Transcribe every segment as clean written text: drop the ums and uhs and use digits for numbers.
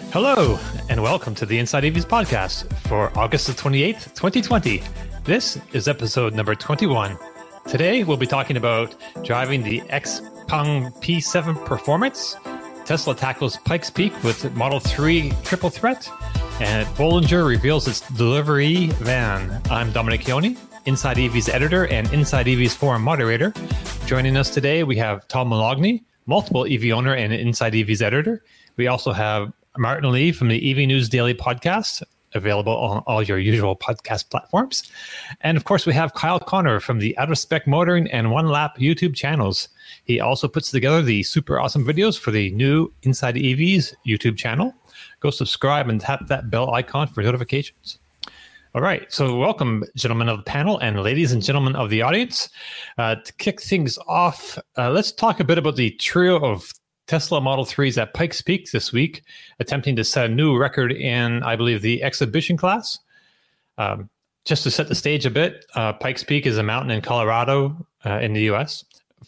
Hello, and welcome to the Inside EVs podcast for August the 28th, 2020. This is episode number 21. Today, we'll be talking about driving the XPeng P7 Performance, Tesla tackles Pikes Peak with Model 3 Triple Threat, and Bollinger reveals its delivery van. I'm Dominic Chioni, Inside EVs editor and Inside EVs forum moderator. Joining us today, we have Tom Moloughney, multiple EV owner and Inside EVs editor. We also have Martin Lee from the EV News Daily podcast, available on all your usual podcast platforms. And of course, we have Kyle Connor from the Out of Spec Motoring and One Lap YouTube channels. He also puts together the super awesome videos for the new Inside EVs YouTube channel. Go subscribe and tap that bell icon for notifications. All right, so welcome, gentlemen of the panel and ladies and gentlemen of the audience. To kick things off, let's talk a bit about the trio of Tesla Model 3s at Pikes Peak this week, attempting to set a new record in, I believe, the exhibition class. Just to set the stage a bit, Pikes Peak is a mountain in Colorado in the U.S.,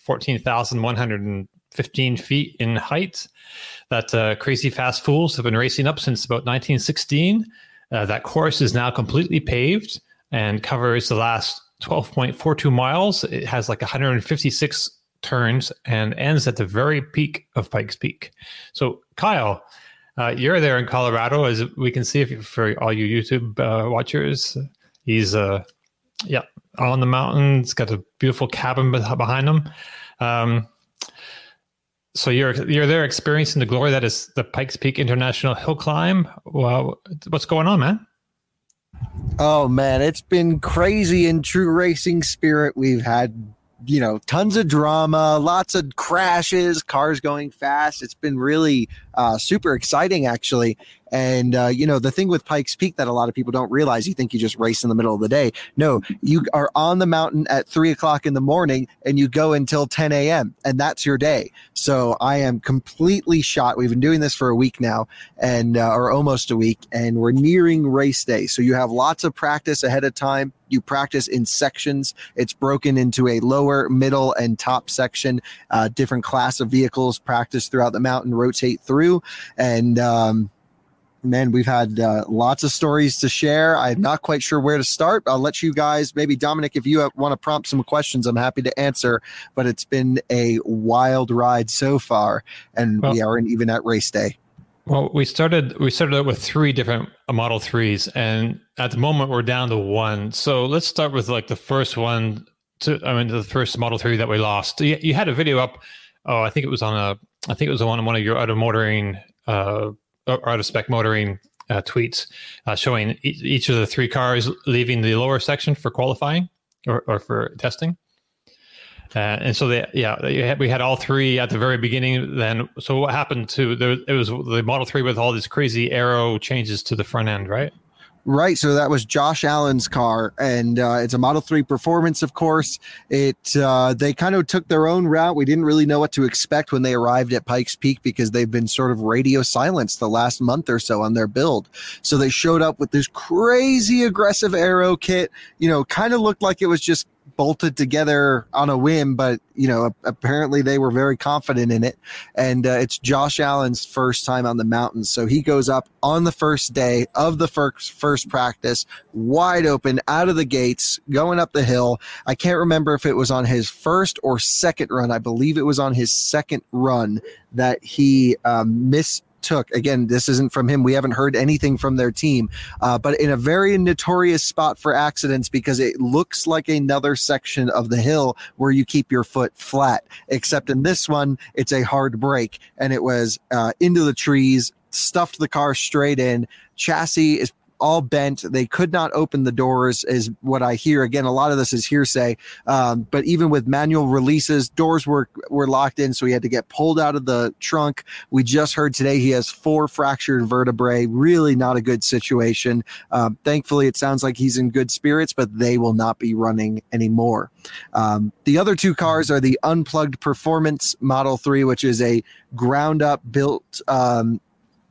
14,115 feet in height that crazy fast fools have been racing up since about 1916. That course is now completely paved and covers the last 12.42 miles. It has like 156 turns and ends at the very peak of Pikes Peak. So, Kyle, you're there in Colorado, as we can see for all you YouTube watchers. He's on the mountain. It's got a beautiful cabin behind him. So you're there experiencing the glory that is the Pikes Peak International Hill Climb. Well, what's going on, man? Oh man, it's been crazy in true racing spirit. We've had tons of drama, lots of crashes, cars going fast. It's been really super exciting, actually. And, the thing with Pikes Peak that a lot of people don't realize, you think you just race in the middle of the day. No, you are on the mountain at 3 o'clock in the morning and you go until 10 a.m. and that's your day. So I am completely shot. We've been doing this for a week now and or almost a week, and we're nearing race day. So you have lots of practice ahead of time. You practice in sections. It's broken into a lower, middle, and top section. Different class of vehicles practice throughout the mountain, rotate through. And, man, we've had lots of stories to share. I'm not quite sure where to start. I'll let you guys, maybe Dominic, if you want to prompt some questions, I'm happy to answer. But it's been a wild ride so far, and we aren't even at race day. Well, we started out with 3 different Model 3s, and at the moment we're down to 1. So let's start with like the first one. The first Model 3 that we lost. You had a video up. Oh, I think it was on one of your out of spec motoring tweets showing each of the 3 cars leaving the lower section for qualifying or for testing. And so we had all 3 at the very beginning. Then, so what happened it was the Model 3 with all these crazy aero changes to the front end, right? Right. So that was Josh Allen's car, and it's a Model 3 Performance, of course. They kind of took their own route. We didn't really know what to expect when they arrived at Pikes Peak because they've been sort of radio silenced the last month or so on their build. So they showed up with this crazy aggressive aero kit, kind of looked like it was just bolted together on a whim, but apparently they were very confident in it. And it's Josh Allen's first time on the mountain, so he goes up on the first day of the first practice, wide open out of the gates, going up the hill. I can't remember if it was on his first or second run. I believe it was on his second run that he mistook. Again, this isn't from him. We haven't heard anything from their team, but in a very notorious spot for accidents because it looks like another section of the hill where you keep your foot flat, except in this one, it's a hard break, and it was into the trees, stuffed the car straight in. Chassis is all bent. They could not open the doors, is what I hear. Again, a lot of this is hearsay, but even with manual releases, doors were locked in, so he had to get pulled out of the trunk. We just heard today he has 4 fractured vertebrae. Really not a good situation. Thankfully, it sounds like he's in good spirits, but they will not be running anymore. The other 2 cars are the Unplugged Performance Model 3, which is a ground-up built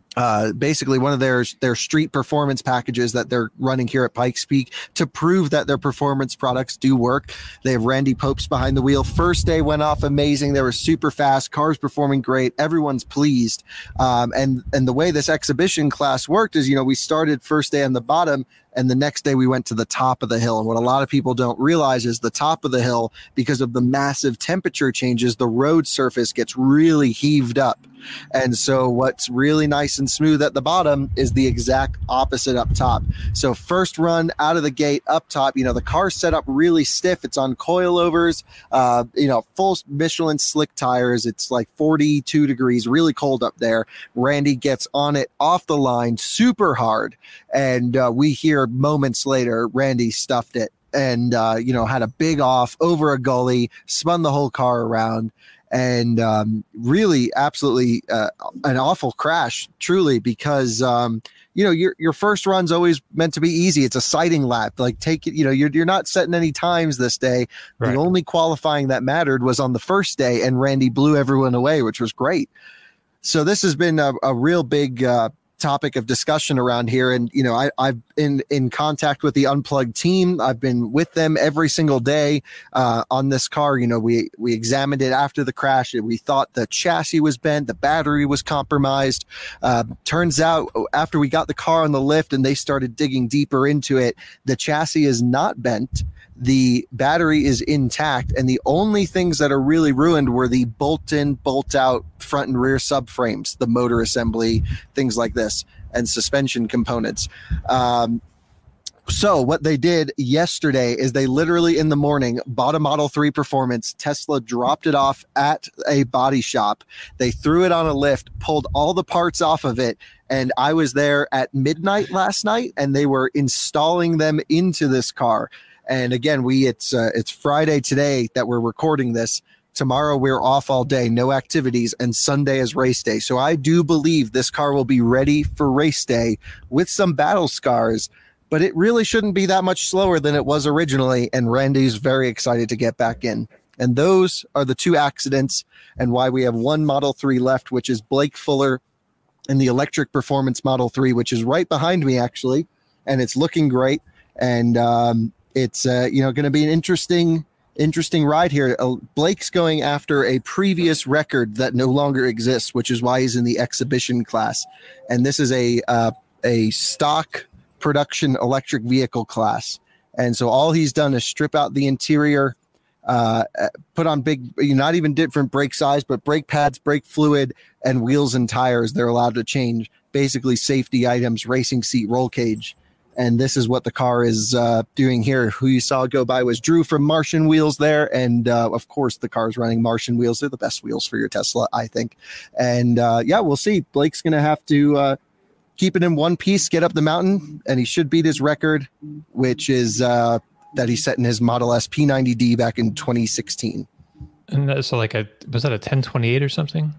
basically one of their street performance packages that they're running here at Pikes Peak to prove that their performance products do work. They have Randy Popes behind the wheel. First day went off amazing. They were super fast. Cars performing great. Everyone's pleased. And the way this exhibition class worked is, we started first day on the bottom, and the next day we went to the top of the hill. And what a lot of people don't realize is the top of the hill, because of the massive temperature changes, the road surface gets really heaved up. And so what's really nice and smooth at the bottom is the exact opposite up top. So first run out of the gate up top, the car's set up really stiff. It's on coilovers, full Michelin slick tires. It's like 42 degrees, really cold up there. Randy gets on it off the line super hard. And we hear moments later, Randy stuffed it and, had a big off over a gully, spun the whole car around. And really, absolutely an awful crash, truly, because your first run's always meant to be easy. It's a sighting lap. Like take it, you're not setting any times this day. Right. The only qualifying that mattered was on the first day, and Randy blew everyone away, which was great. So this has been a real big topic of discussion around here. And, I've been in contact with the Unplugged team. I've been with them every single day on this car. We examined it after the crash. We thought the chassis was bent. The battery was compromised. Turns out after we got the car on the lift and they started digging deeper into it, the chassis is not bent. The battery is intact, and the only things that are really ruined were the bolt-in, bolt-out front and rear subframes, the motor assembly, things like this, and suspension components. So what they did yesterday is they literally in the morning bought a Model 3 Performance. Tesla dropped it off at a body shop. They threw it on a lift, pulled all the parts off of it, and I was there at midnight last night, and they were installing them into this car. And again, it's Friday today that we're recording this. Tomorrow we're off all day, no activities, and Sunday is race day. So I do believe this car will be ready for race day with some battle scars, but it really shouldn't be that much slower than it was originally. And Randy's very excited to get back in. And those are the two accidents and why we have one Model 3 left, which is Blake Fuller and the electric performance Model 3, which is right behind me actually. And it's looking great. And, it's going to be an interesting ride here. Blake's going after a previous record that no longer exists, which is why he's in the exhibition class. And this is a stock production electric vehicle class. And so all he's done is strip out the interior, put on big, not even different brake size, but brake pads, brake fluid, and wheels and tires. They're allowed to change, basically safety items, racing seat, roll cage. And this is what the car is doing here. Who you saw go by was Drew from Martian Wheels there. And, of course, the car's running Martian wheels. They're the best wheels for your Tesla, I think. And, we'll see. Blake's going to have to keep it in one piece, get up the mountain, and he should beat his record, which is that he set in his Model S P90D back in 2016. And so, was that a 1028 or something?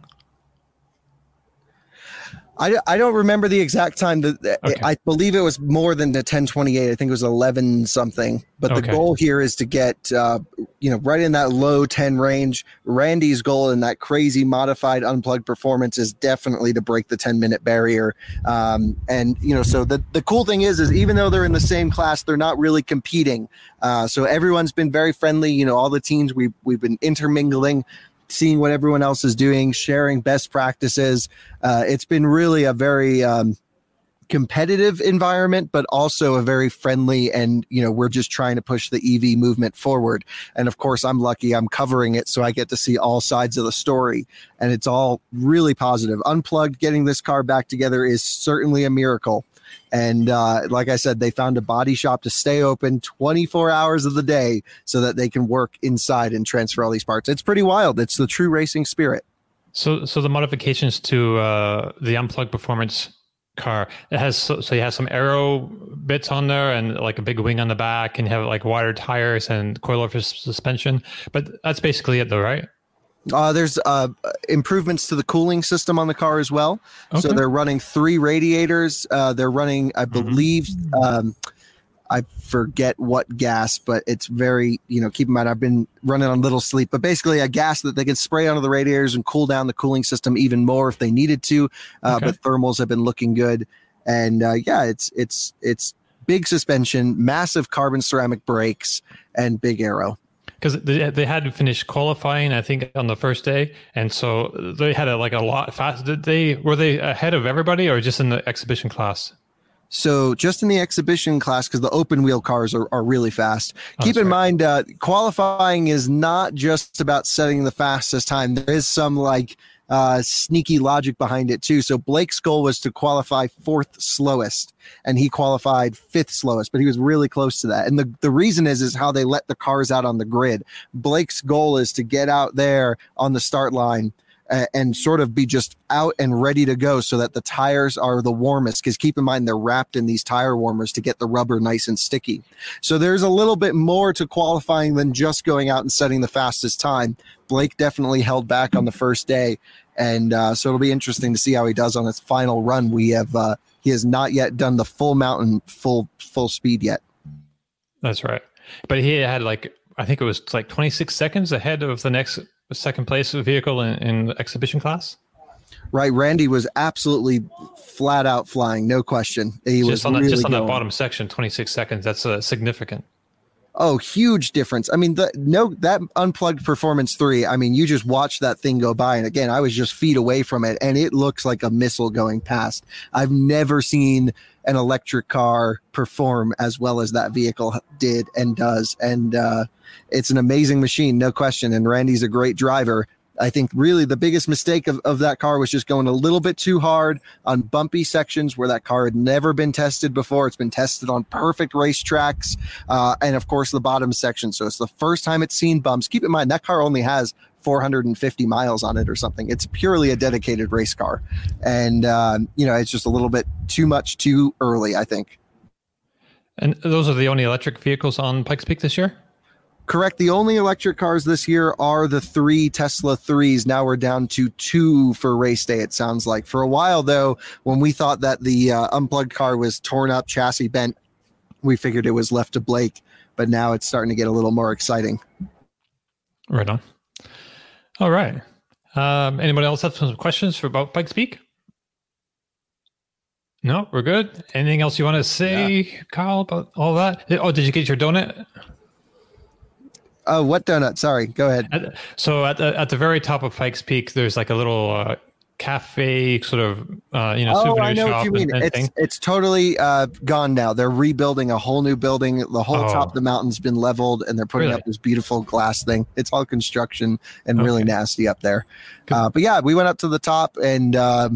I don't remember the exact time. Okay. I believe it was more than the 1028. I think it was 11 something. But the goal here is to get, right in that low 10 range. Randy's goal in that crazy modified Unplugged performance is definitely to break the 10-minute barrier. So the cool thing is even though they're in the same class, they're not really competing. So everyone's been very friendly. All the teams we've been intermingling, seeing what everyone else is doing, sharing best practices. It's been really a very competitive environment, but also a very friendly, and we're just trying to push the EV movement forward. And of course, I'm lucky I'm covering it, so I get to see all sides of the story, and it's all really positive. Unplugged getting this car back together is certainly a miracle. And like I said, they found a body shop to stay open 24 hours of the day so that they can work inside and transfer all these parts. It's pretty wild. It's the true racing spirit. So the modifications to the Unplugged performance car, it has you have some aero bits on there and like a big wing on the back, and you have like wider tires and coilover suspension. But that's basically it, though, right? There's improvements to the cooling system on the car as well. Okay. So they're running 3 radiators. They're running, I believe, I forget what gas, but it's very, keep in mind, I've been running on little sleep, but basically a gas that they can spray onto the radiators and cool down the cooling system even more if they needed to. But thermals have been looking good. And it's big suspension, massive carbon ceramic brakes, and big aero. Because they had to finish qualifying, I think, on the first day, and so they had a lot fast. Were they ahead of everybody, or just in the exhibition class? So just in the exhibition class, because the open wheel cars are really fast. Keep in mind, qualifying is not just about setting the fastest time. There is some sneaky logic behind it too. So Blake's goal was to qualify 4th slowest, and he qualified 5th slowest, but he was really close to that. And the reason is how they let the cars out on the grid. Blake's goal is to get out there on the start line and sort of be just out and ready to go so that the tires are the warmest, because keep in mind they're wrapped in these tire warmers to get the rubber nice and sticky. So there's a little bit more to qualifying than just going out and setting the fastest time. Blake definitely held back on the first day, and so it'll be interesting to see how he does on his final run. He has not yet done the full mountain, full speed yet. That's right. But he had I think it was 26 seconds ahead of the next second place vehicle in the exhibition class. Right. Randy was absolutely flat out flying. No question. He was on that bottom section, 26 seconds. That's significant. Oh, huge difference. I mean, that Unplugged Performance 3, I mean, you just watch that thing go by. And again, I was just feet away from it, and it looks like a missile going past. I've never seen an electric car perform as well as that vehicle did and does. And it's an amazing machine, no question. And Randy's a great driver. I think really the biggest mistake of that car was just going a little bit too hard on bumpy sections where that car had never been tested before. It's been tested on perfect racetracks, and of course the bottom section. So it's the first time it's seen bumps. Keep in mind that car only has 450 miles on it or something. It's purely a dedicated race car, and it's just a little bit too much too early, I think. And those are the only electric vehicles on Pikes Peak this year? Correct. The only electric cars this year are the 3 Tesla 3s. Now we're down to 2 for race day, it sounds like. For a while, though, when we thought that the unplugged car was torn up, chassis bent, we figured it was left to Blake. But now it's starting to get a little more exciting. Right on. All right. Anybody else have some questions about Pikes Peak? No, we're good. Anything else you want to say, Kyle, about all that? Oh, did you get your donut? Oh, what donut? Sorry, go ahead. So at the very top of Pikes Peak, there's a little cafe sort of souvenir I know shop. What you mean. It's totally gone now. They're rebuilding a whole new building. The whole top of the mountain's been leveled, and they're putting up this beautiful glass thing. It's all construction and really nasty up there. But yeah, we went up to the top, and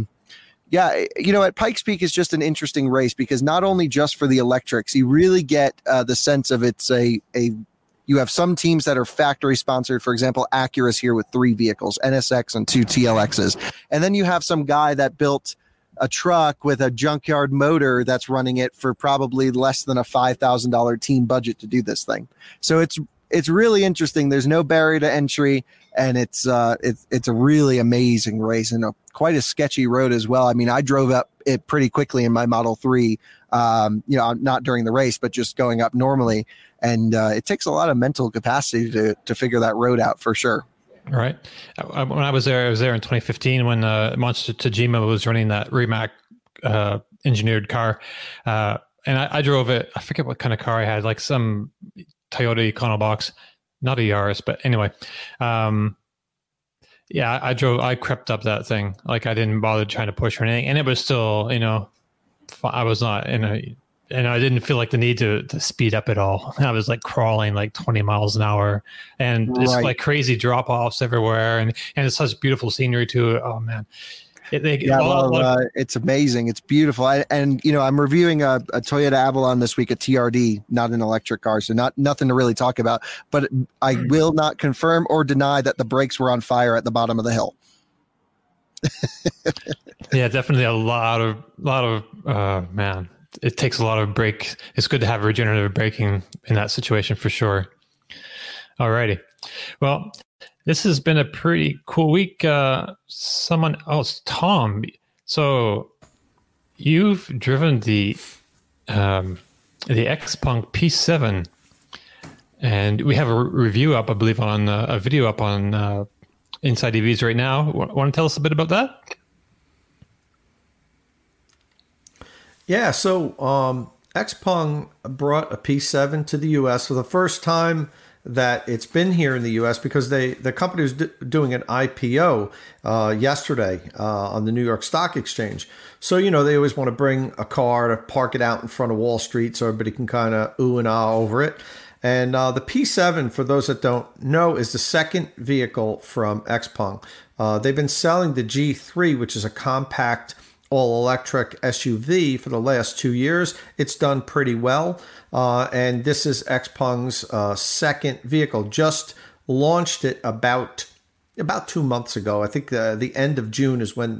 at Pikes Peak is just an interesting race because not only just for the electrics, you really get the sense of it's you have some teams that are factory sponsored. For example, Acura's here with 3 vehicles, NSX and 2 TLXs. And then you have some guy that built a truck with a junkyard motor that's running it for probably less than a $5,000 team budget to do this thing. So it's really interesting. There's no barrier to entry, and it's a really amazing race and quite a sketchy road as well. I mean, I drove up it pretty quickly in my Model 3, not during the race, but just going up normally. And it takes a lot of mental capacity to figure that road out for sure. Right. When I was there in 2015 when Monster Tajima was running that Rimac engineered car. And I drove it. I forget what kind of car I had, like some Toyota Econobox, not a Yaris, but anyway. I crept up that thing. Like I didn't bother trying to push or anything. And it was still, I was not and I didn't feel like the need to speed up at all. I was crawling 20 miles an hour, and it's crazy drop offs everywhere. And it's such beautiful scenery too. Oh man. It's amazing. It's beautiful. I'm reviewing a Toyota Avalon this week, a TRD, not an electric car. So nothing to really talk about, but I will not confirm or deny that the brakes were on fire at the bottom of the hill. Yeah, definitely a lot of man. It takes a lot of brake. It's good to have regenerative braking in that situation for sure. Alrighty. Well, this has been a pretty cool week. Tom. So you've driven the the XPeng P7. And we have a review up, I believe, on a video up on Inside EVs right now. Want to tell us a bit about that? Yeah, so XPeng brought a P7 to the U.S. for the first time that it's been here in the U.S. because the company was doing an IPO yesterday on the New York Stock Exchange. So, they always want to bring a car to park it out in front of Wall Street so everybody can kind of ooh and ah over it. And the P7, for those that don't know, is the second vehicle from XPeng. They've been selling the G3, which is a compact all-electric SUV, for the last 2 years. It's done pretty well. And this is XPeng's second vehicle. Just launched it about 2 months ago. I think the end of June is when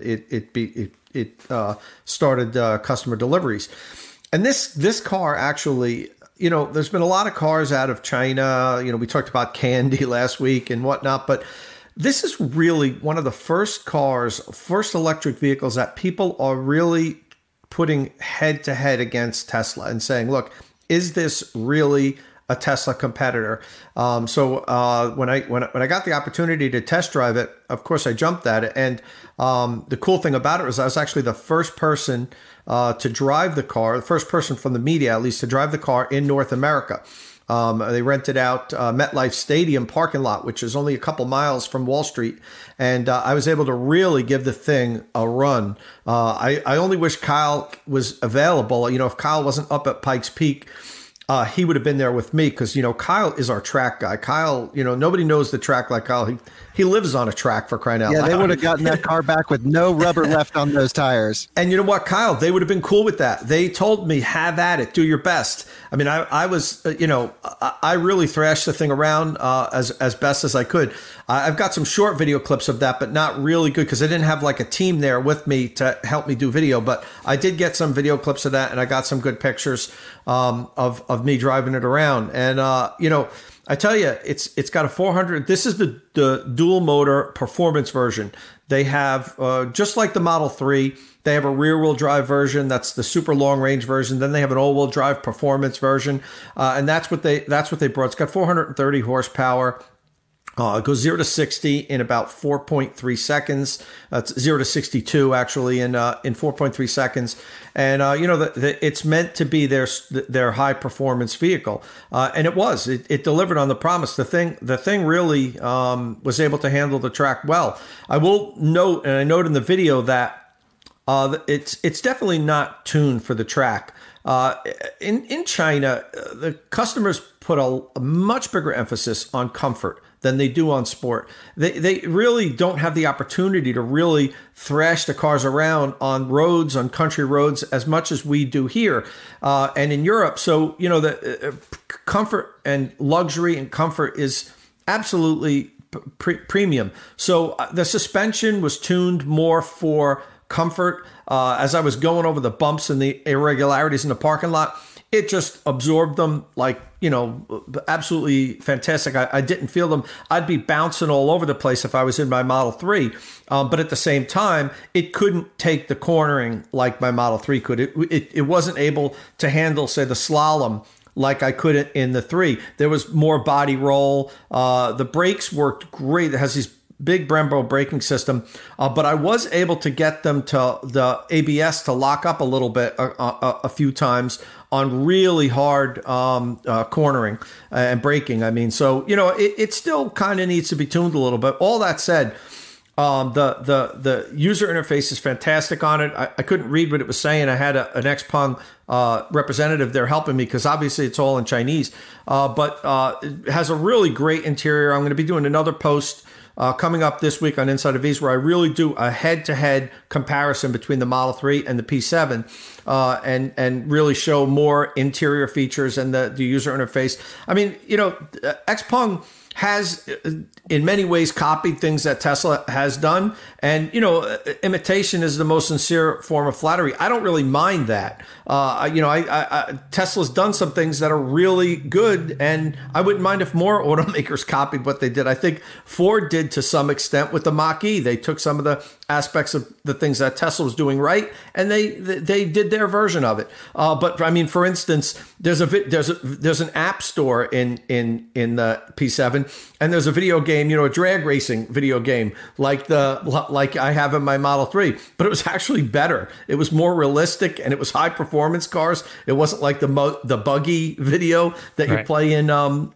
it started customer deliveries. And this car actually, there's been a lot of cars out of China. We talked about Candy last week and whatnot, but this is really one of the first electric vehicles that people are really putting head to head against Tesla and saying, look, is this really a Tesla competitor? So when I got the opportunity to test drive it, of course I jumped at it. And the cool thing about it was I was actually the first person to drive the car, the first person from the media, at least, to drive the car in North America. They rented out MetLife Stadium parking lot, which is only a couple miles from Wall Street. And I was able to really give the thing a run. I only wish Kyle was available. If Kyle wasn't up at Pikes Peak, he would have been there with me because, Kyle is our track guy. Kyle, nobody knows the track like Kyle. He lives on a track, for crying out loud. Yeah, they would have gotten that car back with no rubber left on those tires. And you know what, Kyle? They would have been cool with that. They told me, have at it, do your best. I mean, I was, I really thrashed the thing around as best as I could. I've got some short video clips of that, but not really good because I didn't have like a team there with me to help me do video. But I did get some video clips of that, and I got some good pictures of me driving it around. And I tell you, it's got a 400. This is the dual motor performance version. They have just like the Model 3. They have a rear wheel drive version. That's the super long range version. Then they have an all wheel drive performance version, and that's what they brought. It's got 430 horsepower. It goes 0 to 60 in about 4.3 seconds. That's 0 to 62 actually in 4.3 seconds. And it's meant to be their high performance vehicle, and it was. It delivered on the promise. The thing really was able to handle the track well. I will note, and I note in the video that it's definitely not tuned for the track. In China, the customers put a much bigger emphasis on comfort than they do on sport. They really don't have the opportunity to really thrash the cars around on roads, on country roads, as much as we do here and in Europe. So, the comfort and luxury and comfort is absolutely premium. So the suspension was tuned more for comfort. As I was going over the bumps and the irregularities in the parking lot, it just absorbed them like, absolutely fantastic. I didn't feel them. I'd be bouncing all over the place if I was in my Model 3. But at the same time, it couldn't take the cornering like my Model 3 could. It wasn't able to handle, say, the slalom like I could in the 3. There was more body roll. The brakes worked great. It has these big Brembo braking system, but I was able to get them to the ABS to lock up a little bit a few times on really hard cornering and braking. I mean, so it still kind of needs to be tuned a little bit. All that said, the user interface is fantastic on it. I couldn't read what it was saying. I had an XPeng representative there helping me because obviously it's all in Chinese, but it has a really great interior. I'm going to be doing another post coming up this week on Inside EVs where I really do a head-to-head comparison between the Model 3 and the P7 and really show more interior features and the user interface. I mean, XPeng has in many ways copied things that Tesla has done. And, imitation is the most sincere form of flattery. I don't really mind that. Tesla's done some things that are really good, and I wouldn't mind if more automakers copied what they did. I think Ford did to some extent with the Mach-E. They took some of the aspects of the things that Tesla was doing right, and they did their version of it. But I mean, for instance, there's an app store in the P7, and there's a video game, a drag racing video game like I have in my Model 3, but it was actually better. It was more realistic, and it was high performance cars. It wasn't like the buggy video that you play in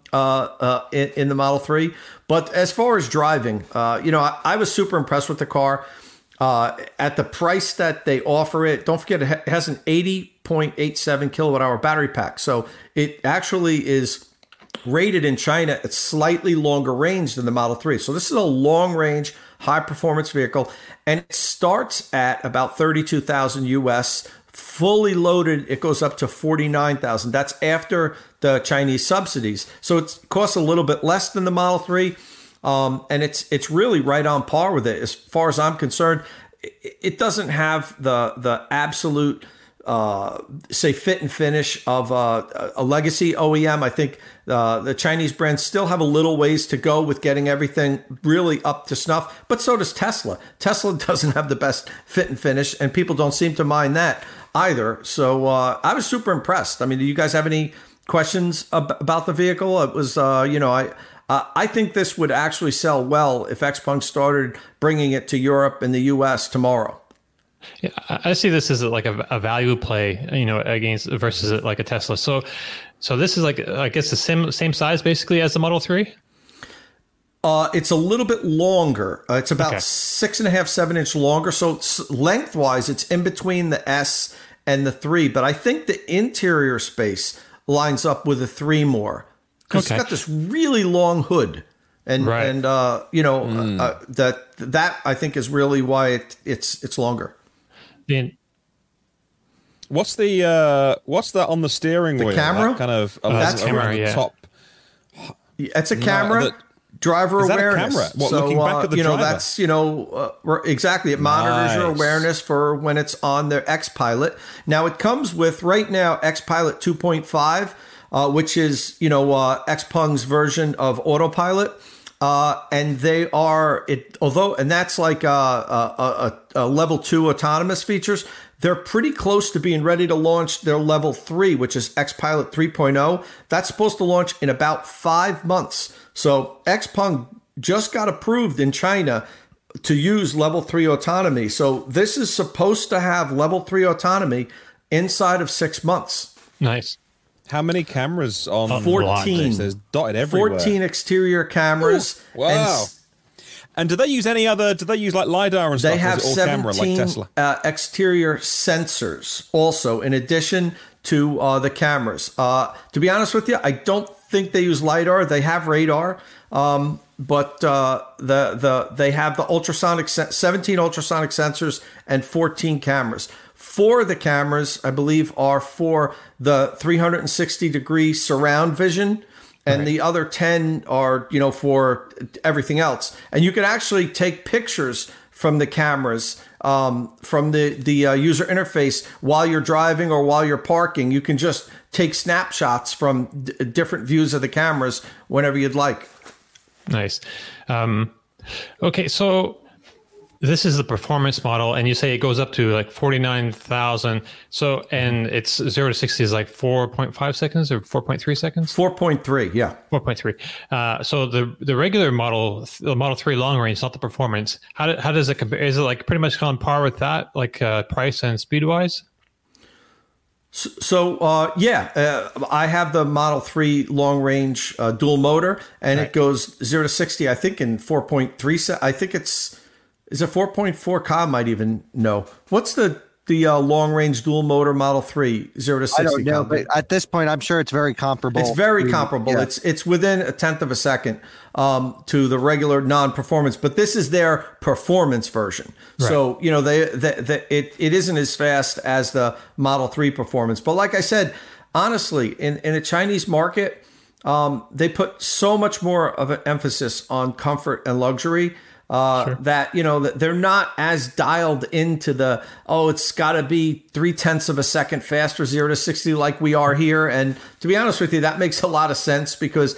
the Model 3. But as far as driving, I was super impressed with the car. At the price that they offer it, don't forget it has an 80.87 kilowatt hour battery pack. So it actually is rated in China at slightly longer range than the Model 3. So this is a long range, high performance vehicle, and it starts at about 32,000 US. Fully loaded, it goes up to 49,000. That's after the Chinese subsidies. So it costs a little bit less than the Model 3. And it's really right on par with it. As far as I'm concerned, it doesn't have the absolute, say, fit and finish of a legacy OEM. I think the Chinese brands still have a little ways to go with getting everything really up to snuff, but so does Tesla. Tesla doesn't have the best fit and finish, and people don't seem to mind that either. So I was super impressed. I mean, do you guys have any questions about the vehicle? It was, I think this would actually sell well if XPeng started bringing it to Europe and the US tomorrow. Yeah, I see this as like a value play, against versus like a Tesla. So this is like, I guess, the same size basically as the Model 3. It's a little bit longer. It's about 6.5, 7 inch longer. So lengthwise, it's in between the S and the 3. But I think the interior space lines up with the 3 more. Because it's got this really long hood, and that I think is really why it's longer. What's that on the steering wheel? The camera? That kind of that's around the top. It's a camera. Driver awareness. Camera? What, looking back at the driver? That's exactly. It monitors your awareness for when it's on their X-Pilot. Now it comes with right now X-Pilot 2.5. Which is, XPeng's version of autopilot. And they are, and that's like a level 2 autonomous features. They're pretty close to being ready to launch their level 3, which is XPilot 3.0. That's supposed to launch in about 5 months. So XPeng just got approved in China to use level 3 autonomy. So this is supposed to have level 3 autonomy inside of 6 months. Nice. How many cameras on 14? There's dotted everywhere. 14 exterior cameras. Ooh, wow. And do they use any other? Do they use like LiDAR and stuff? They have or is it all 17 camera, like Tesla? Exterior sensors also, in addition to the cameras. To be honest with you, I don't think they use LiDAR. They have radar, but they have the ultrasonic 17 ultrasonic sensors and 14 cameras. 4 of the cameras, I believe, are for the 360-degree surround vision, and the other 10 are, for everything else. And you can actually take pictures from the cameras, from the user interface while you're driving or while you're parking. You can just take snapshots from different views of the cameras whenever you'd like. Nice. Okay, so this is the performance model, and you say it goes up to like 49,000. So, and it's 0 to 60 is like 4.5 seconds or 4.3 seconds? 4.3, yeah. 4.3. So the regular model, the Model 3 long range, not the performance, how does it compare? Is it like pretty much on par with that, like price and speed wise? So I have the Model 3 long range dual motor, and it goes 0 to 60, I think, in 4.3. I think is it 4.4? Cobb might even know. What's the long range dual motor Model 3 0 to 60? I don't know, but at this point, I'm sure it's very comparable. It's very comparable. Yeah. It's within a tenth of a second to the regular non-performance, but this is their performance version. Right. So it isn't as fast as the Model 3 performance. But like I said, honestly, in a Chinese market, they put so much more of an emphasis on comfort and luxury that, that they're not as dialed into it's got to be 0.3 of a second faster 0 to 60 like we are here. And to be honest with you, that makes a lot of sense because,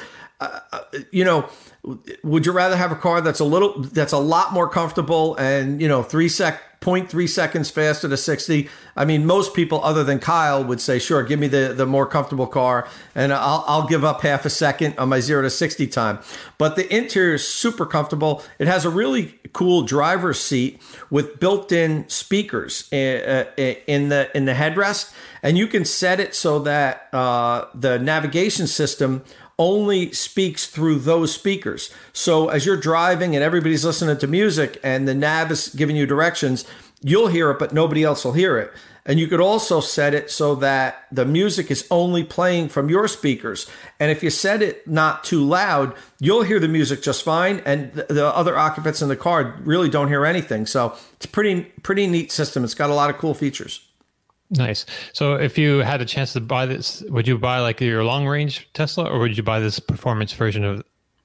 would you rather have a car that's a lot more comfortable and, 0.3 seconds faster to 60? I mean, most people other than Kyle would say, sure, give me the more comfortable car and I'll give up half a second on my 0 to 60 time. But the interior is super comfortable. It has a really cool driver's seat with built-in speakers in the headrest, and you can set it so that the navigation system only speaks through those speakers. So as you're driving and everybody's listening to music and the nav is giving you directions, you'll hear it, but nobody else will hear it. And you could also set it so that the music is only playing from your speakers. And if you set it not too loud, you'll hear the music just fine. And the other occupants in the car really don't hear anything. So it's a pretty neat system. It's got a lot of cool features. Nice. So if you had a chance to buy this, would you buy like your long range Tesla or would you buy this performance version of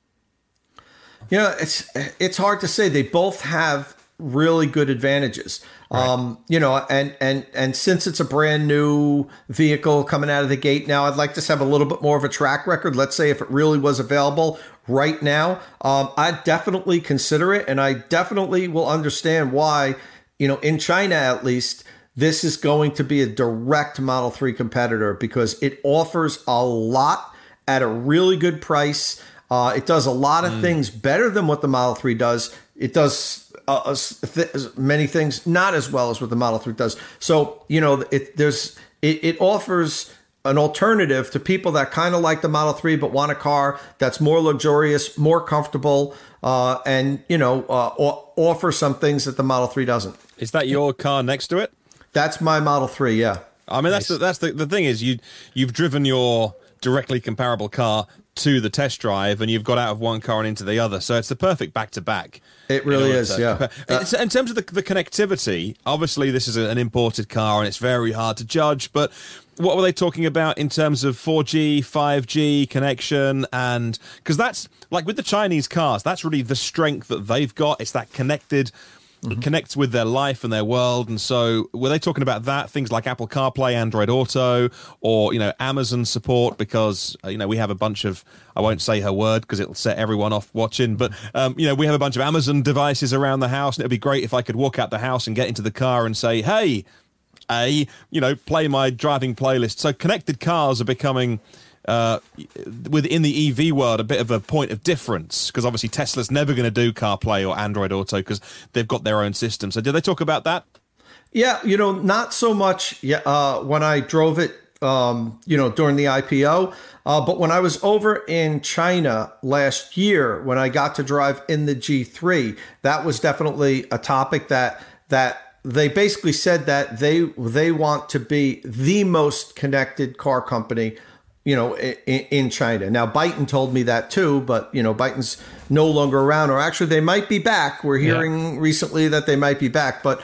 it? It's hard to say. They both have really good advantages. Right. And since it's a brand new vehicle coming out of the gate now, I'd like to have a little bit more of a track record. Let's say if it really was available right now, I'd definitely consider it. And I definitely will understand why, in China at least, this is going to be a direct Model 3 competitor because it offers a lot at a really good price. It does a lot of things better than what the Model 3 does. It does many things not as well as what the Model 3 does. So, it offers an alternative to people that kind of like the Model 3 but want a car that's more luxurious, more comfortable, and offer some things that the Model 3 doesn't. Is that your car next to it? That's my Model 3, yeah. I mean, that's the thing is you've driven your directly comparable car to the test drive and you've got out of one car and into the other. So it's the perfect back-to-back. It really is, yeah. In terms of the connectivity, obviously this is an imported car and it's very hard to judge, but what were they talking about in terms of 4G, 5G connection? And because that's, like with the Chinese cars, that's really the strength that they've got. It's that connected... It connects with their life and their world. And so were they talking about that, things like Apple CarPlay, Android Auto, or, Amazon support? Because, we have a bunch of, I won't say her word because it'll set everyone off watching, but, we have a bunch of Amazon devices around the house, and it'd be great if I could walk out the house and get into the car and say, hey, play my driving playlist. So connected cars are becoming... within the EV world, a bit of a point of difference because obviously Tesla's never going to do CarPlay or Android Auto because they've got their own system. So did they talk about that? Yeah, not so much when I drove it, during the IPO. But when I was over in China last year, when I got to drive in the G3, that was definitely a topic that they basically said that they want to be the most connected car company in China. Now, Byton told me that too, but, Byton's no longer around, or actually they might be back. We're hearing recently that they might be back, but,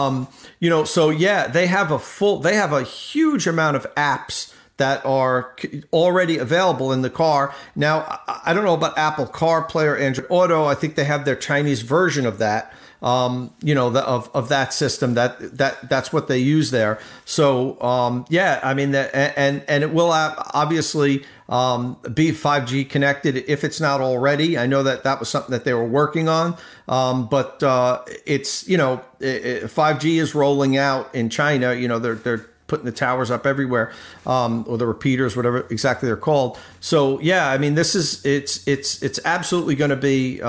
so yeah, they have a huge amount of apps that are already available in the car. Now, I don't know about Apple CarPlay or Android Auto. I think they have their Chinese version of that. Of that system that's what they use there. So, I mean, and it will obviously, be 5G connected if it's not already. I know that was something that they were working on. But it's, 5G is rolling out in China, they're putting the towers up everywhere, or the repeaters, whatever exactly they're called. So yeah, I mean, it's absolutely going to be,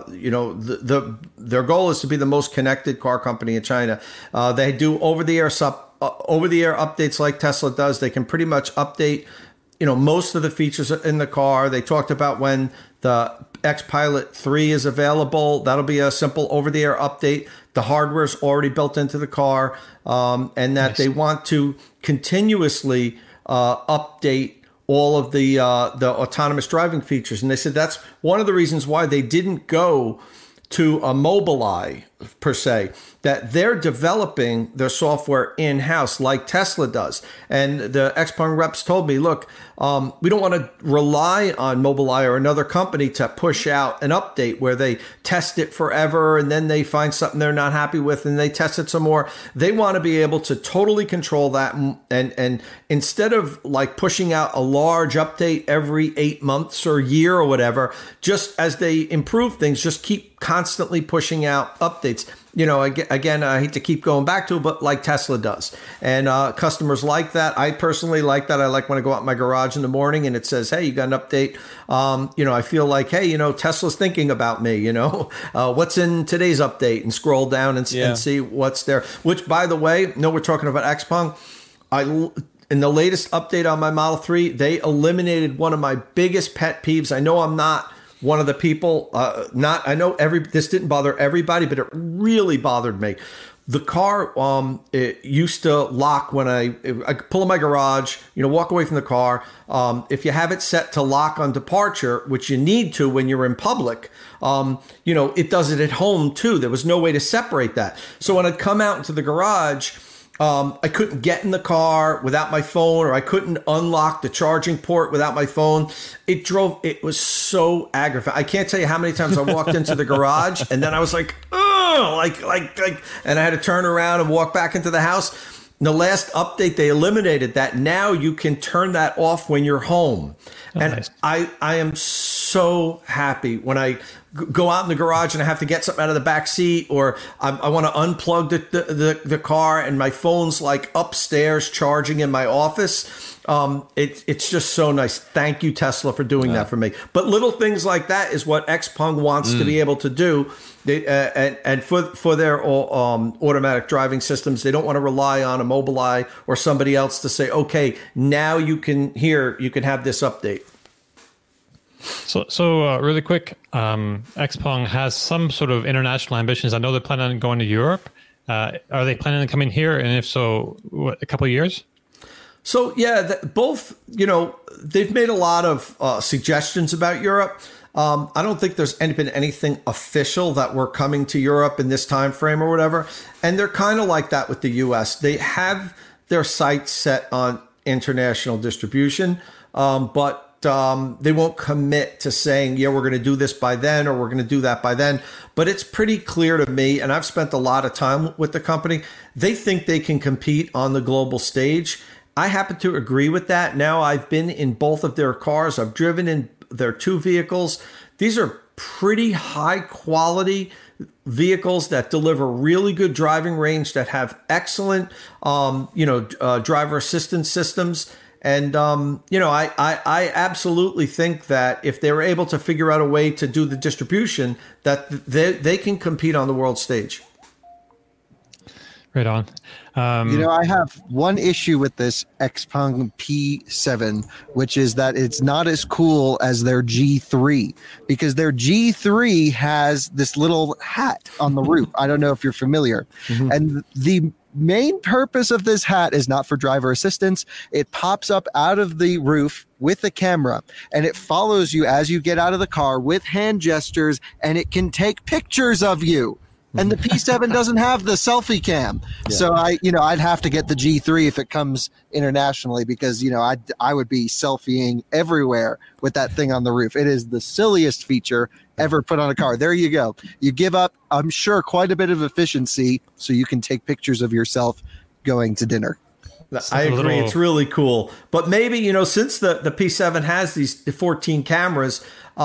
their goal is to be the most connected car company in China. They do over the air updates like Tesla does. They can pretty much update, most of the features in the car. They talked about when the X-Pilot 3 is available. That'll be a simple over-the-air update. The hardware is already built into the car, and that they want to continuously update all of the autonomous driving features. And they said that's one of the reasons why they didn't go to a Mobileye per se, that they're developing their software in-house like Tesla does. And the XPeng reps told me, look, we don't want to rely on Mobileye or another company to push out an update where they test it forever and then they find something they're not happy with and they test it some more. They want to be able to totally control that. And instead of like pushing out a large update every 8 months or year or whatever, just as they improve things, just keep constantly pushing out updates. You know, again, I hate to keep going back to it, but like Tesla does. And customers like that. I personally like that. I like when I go out in my garage in the morning and it says, hey, you got an update. You know, I feel like, hey, you know, Tesla's thinking about me, you know, what's in today's update, and scroll down and see what's there. Which, by the way, no, we're talking about XPeng. In the latest update on my Model 3, they eliminated one of my biggest pet peeves. I know I'm not one of the people, I know this didn't bother everybody, but it really bothered me. The car, it used to lock when I pull in my garage, you know, walk away from the car. If you have it set to lock on departure, which you need to when you're in public, you know, it does it at home too. There was no way to separate that. So when I'd come out into the garage, I couldn't get in the car without my phone, or I couldn't unlock the charging port without my phone. It was so aggravating. I can't tell you how many times I walked into the garage and then I was like, oh, like, and I had to turn around and walk back into the house. In the last update, they eliminated that. Now you can turn that off when you're home. Oh, and nice. I am so happy when I go out in the garage and I have to get something out of the back seat, or I want to unplug the car and my phone's like upstairs charging in my office. It's just so nice. Thank you, Tesla, for doing that for me. But little things like that is what XPeng wants to be able to do. And for their automatic driving systems, they don't want to rely on a Mobileye or somebody else to say, okay, now you can have this update. So really quick, XPeng has some sort of international ambitions. I know they're planning on going to Europe. Are they planning on coming here? And if so, a couple of years? So, yeah, both, you know, they've made a lot of suggestions about Europe. I don't think there's been anything official that we're coming to Europe in this time frame or whatever. And they're kind of like that with the U.S. They have their sights set on international distribution, but they won't commit to saying, yeah, we're going to do this by then, or we're going to do that by then. But it's pretty clear to me, and I've spent a lot of time with the company, they think they can compete on the global stage. I happen to agree with that. Now, I've been in both of their cars. I've driven in their two vehicles. These are pretty high quality vehicles that deliver really good driving range, that have excellent, driver assistance systems. And, I absolutely think that if they were able to figure out a way to do the distribution, that they can compete on the world stage. Right on. I have one issue with this XPeng P7, which is that it's not as cool as their G3, because their G3 has this little hat on the roof. I don't know if you're familiar. Mm-hmm. And the main purpose of this hat is not for driver assistance. It pops up out of the roof with a camera, and it follows you as you get out of the car with hand gestures, and it can take pictures of you. And the P7 doesn't have the selfie cam. Yeah. So I'd have to get the G3 if it comes internationally, because, I would be selfieing everywhere with that thing on the roof. It is the silliest feature ever put on a car. There you go. You give up, I'm sure, quite a bit of efficiency so you can take pictures of yourself going to dinner. I agree. It's really cool. But maybe, since the P7 has these 14 cameras,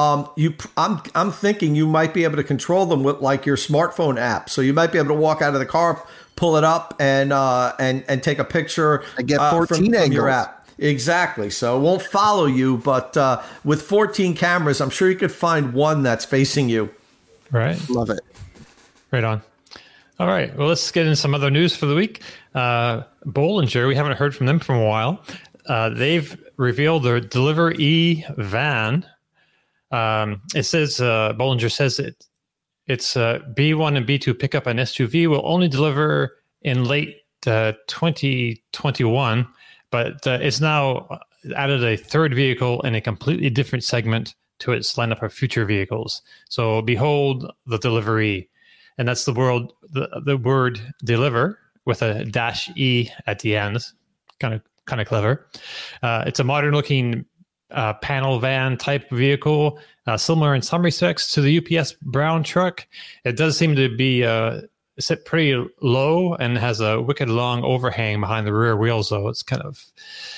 I'm thinking you might be able to control them with like your smartphone app. So you might be able to walk out of the car, pull it up, and take a picture. And get 14 from your app. Exactly. So it won't follow you, but with 14 cameras, I'm sure you could find one that's facing you. Right. Love it. Right on. All right. Well, let's get into some other news for the week. Bollinger, we haven't heard from them for a while. They've revealed their Deliver E van. It says, Bollinger says it's B1 and B2 pickup and SUV will only deliver in late 2021, but it's now added a third vehicle in a completely different segment to its lineup of future vehicles. So behold the Delivery. and that's the word deliver with a -e at the end. Kind of clever. It's a modern looking panel van type vehicle, similar in some respects to the UPS brown truck. It does seem to be sit pretty low and has a wicked long overhang behind the rear wheels, though. It's kind of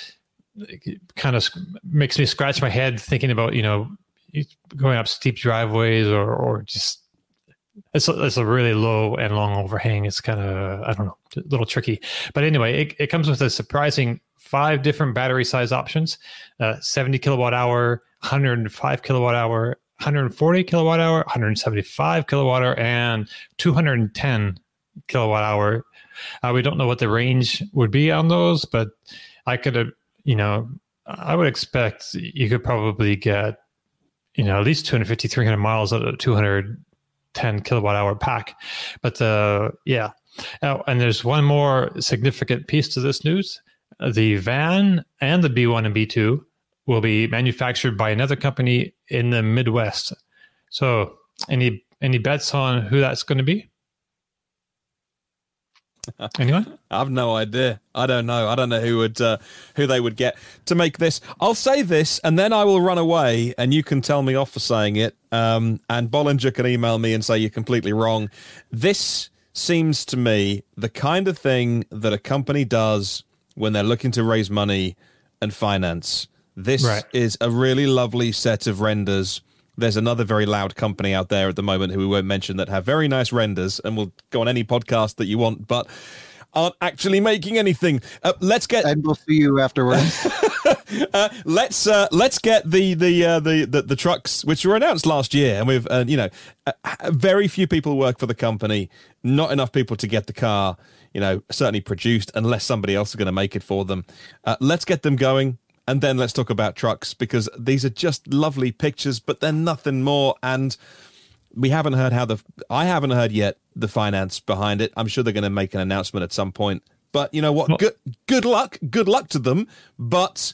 makes me scratch my head thinking about, going up steep driveways or just it's a really low and long overhang. It's kind of, I don't know, a little tricky. But anyway, it comes with a surprising 5 different battery size options: 70 kilowatt hour, 105 kilowatt hour, 140 kilowatt hour, 175 kilowatt hour, and 210 kilowatt hour. We don't know what the range would be on those, but I would expect you could probably get, at least 250, 300 miles out of a 210 kilowatt hour pack. But yeah. Oh, and there's one more significant piece to this news. The van and the B1 and B2 will be manufactured by another company in the Midwest. So any bets on who that's going to be? Anyone? I have no idea. I don't know. I don't know who they would get to make this. I'll say this, and then I will run away, and you can tell me off for saying it. And Bollinger can email me and say you're completely wrong. This seems to me the kind of thing that a company does when they're looking to raise money and finance. This is a really lovely set of renders. There's another very loud company out there at the moment who we won't mention that have very nice renders and will go on any podcast that you want, but aren't actually making anything. Let's get. And we'll see you afterwards. Let's get the trucks, which were announced last year, and we've very few people work for the company. Not enough people to get the car, certainly produced, unless somebody else is going to make it for them. Let's get them going. And then let's talk about trucks, because these are just lovely pictures, but they're nothing more. And we haven't heard I haven't heard yet the finance behind it. I'm sure they're going to make an announcement at some point. But you know what? Good luck to them. But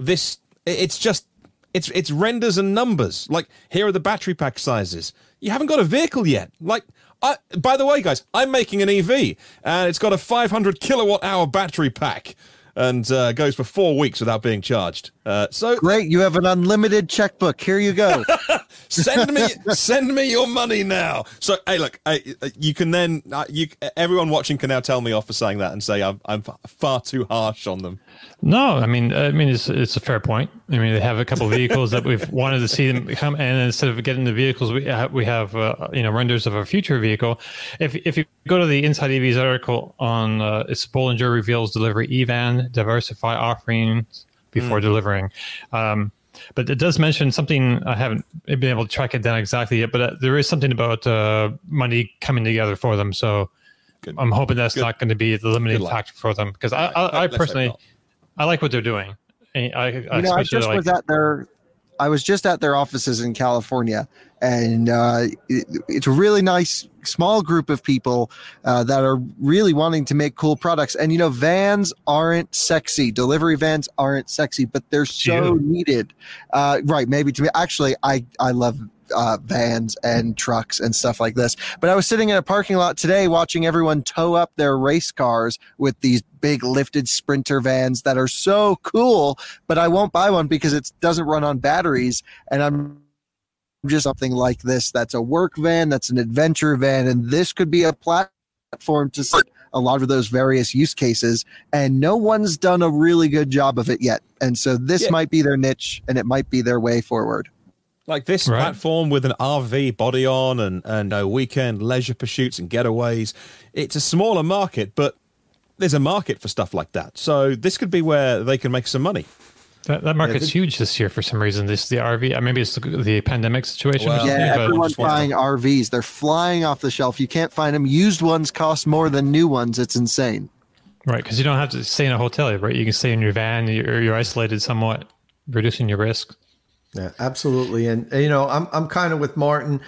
it's renders and numbers. Like, here are the battery pack sizes. You haven't got a vehicle yet. By the way, guys, I'm making an EV, and it's got a 500 kilowatt hour battery pack. And goes for 4 weeks without being charged. So great, you have an unlimited checkbook. Here you go. Send me your money now. So hey, look, you can then everyone watching can now tell me off for saying that and say I'm far too harsh on them. No, I mean it's a fair point. I mean, they have a couple of vehicles that we've wanted to see them come, and instead of getting the vehicles, we have renders of a future vehicle. If you go to the Inside EVs article on it's Bollinger reveals delivery eVan, diversify offerings before delivering. But it does mention something. I haven't been able to track it down exactly yet, but there is something about money coming together for them. So good. I'm hoping that's not going to be the limiting factor for them, because I personally, I like what they're doing. I was just at their offices in California, and it's a really nice small group of people that are really wanting to make cool products. And vans aren't sexy, delivery vans aren't sexy, but they're so needed. Right? Maybe to me, actually, I love vans and trucks and stuff like this. But I was sitting in a parking lot today watching everyone tow up their race cars with these big lifted Sprinter vans that are so cool, but I won't buy one because it doesn't run on batteries. And I'm just something like this. That's a work van. That's an adventure van. And this could be a platform to set a lot of those various use cases. And no one's done a really good job of it yet. And so this might be their niche, and it might be their way forward. Like this platform with an RV body on and weekend leisure pursuits and getaways. It's a smaller market, but there's a market for stuff like that. So this could be where they can make some money. That market's huge this year for some reason. The RV, maybe it's the pandemic situation. Well, everyone's buying RVs. They're flying off the shelf. You can't find them. Used ones cost more than new ones. It's insane. Right, because you don't have to stay in a hotel, right? You can stay in your van. You're isolated somewhat, reducing your risk. Yeah, absolutely. And I'm kind of with Martin.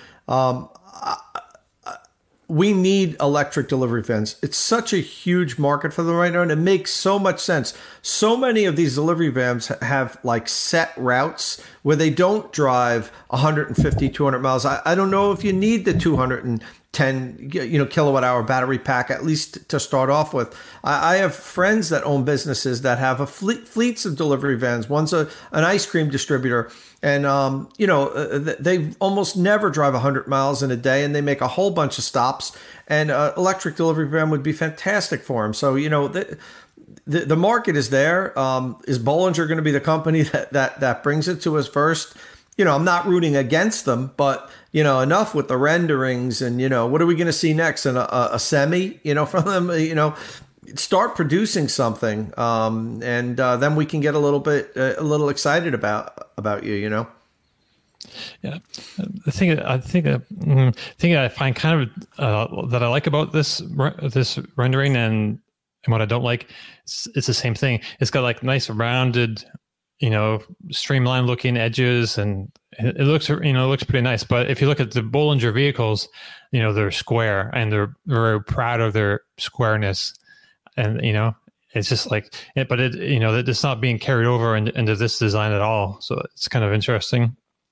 We need electric delivery vans. It's such a huge market for them right now, and it makes so much sense. So many of these delivery vans have like set routes where they don't drive 150, 200 miles. I don't know if you need the 200 10 kilowatt hour battery pack, at least to start off with. I have friends that own businesses that have a fleets of delivery vans. One's an ice cream distributor, and they almost never drive 100 miles in a day, and they make a whole bunch of stops, and electric delivery van would be fantastic for them. So the market is there. Is Bollinger going to be the company that brings it to us first? I'm not rooting against them, but enough with the renderings, and what are we going to see next? And a semi, from them, start producing something, and then we can get a little excited about you. Yeah, the thing that I find kind of that I like about this rendering and what I don't like, it's the same thing. It's got like nice rounded, streamlined looking edges, and it looks pretty nice. But if you look at the Bollinger vehicles, they're square, and they're very proud of their squareness, and it's just like it. But it's not being carried over into this design at all. So it's kind of interesting.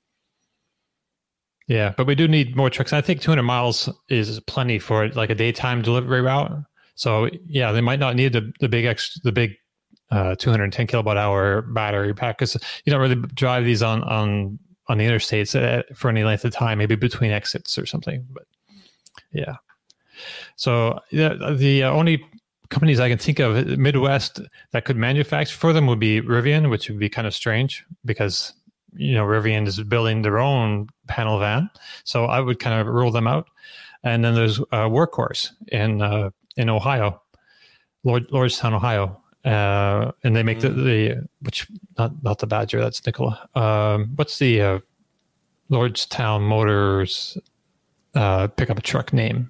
Yeah, but we do need more trucks. I think 200 miles is plenty for like a daytime delivery route. So yeah, they might not need the big 210 kilowatt hour battery pack, because you don't really drive these on the interstates for any length of time, maybe between exits or something. But yeah, so the only companies I can think of Midwest that could manufacture for them would be Rivian, which would be kind of strange because Rivian is building their own panel van, so I would kind of rule them out. And then there's Workhorse in Ohio, Lordstown, Ohio. And they make the which not the Badger, that's Nikola. What's the Lordstown Motors pickup truck name?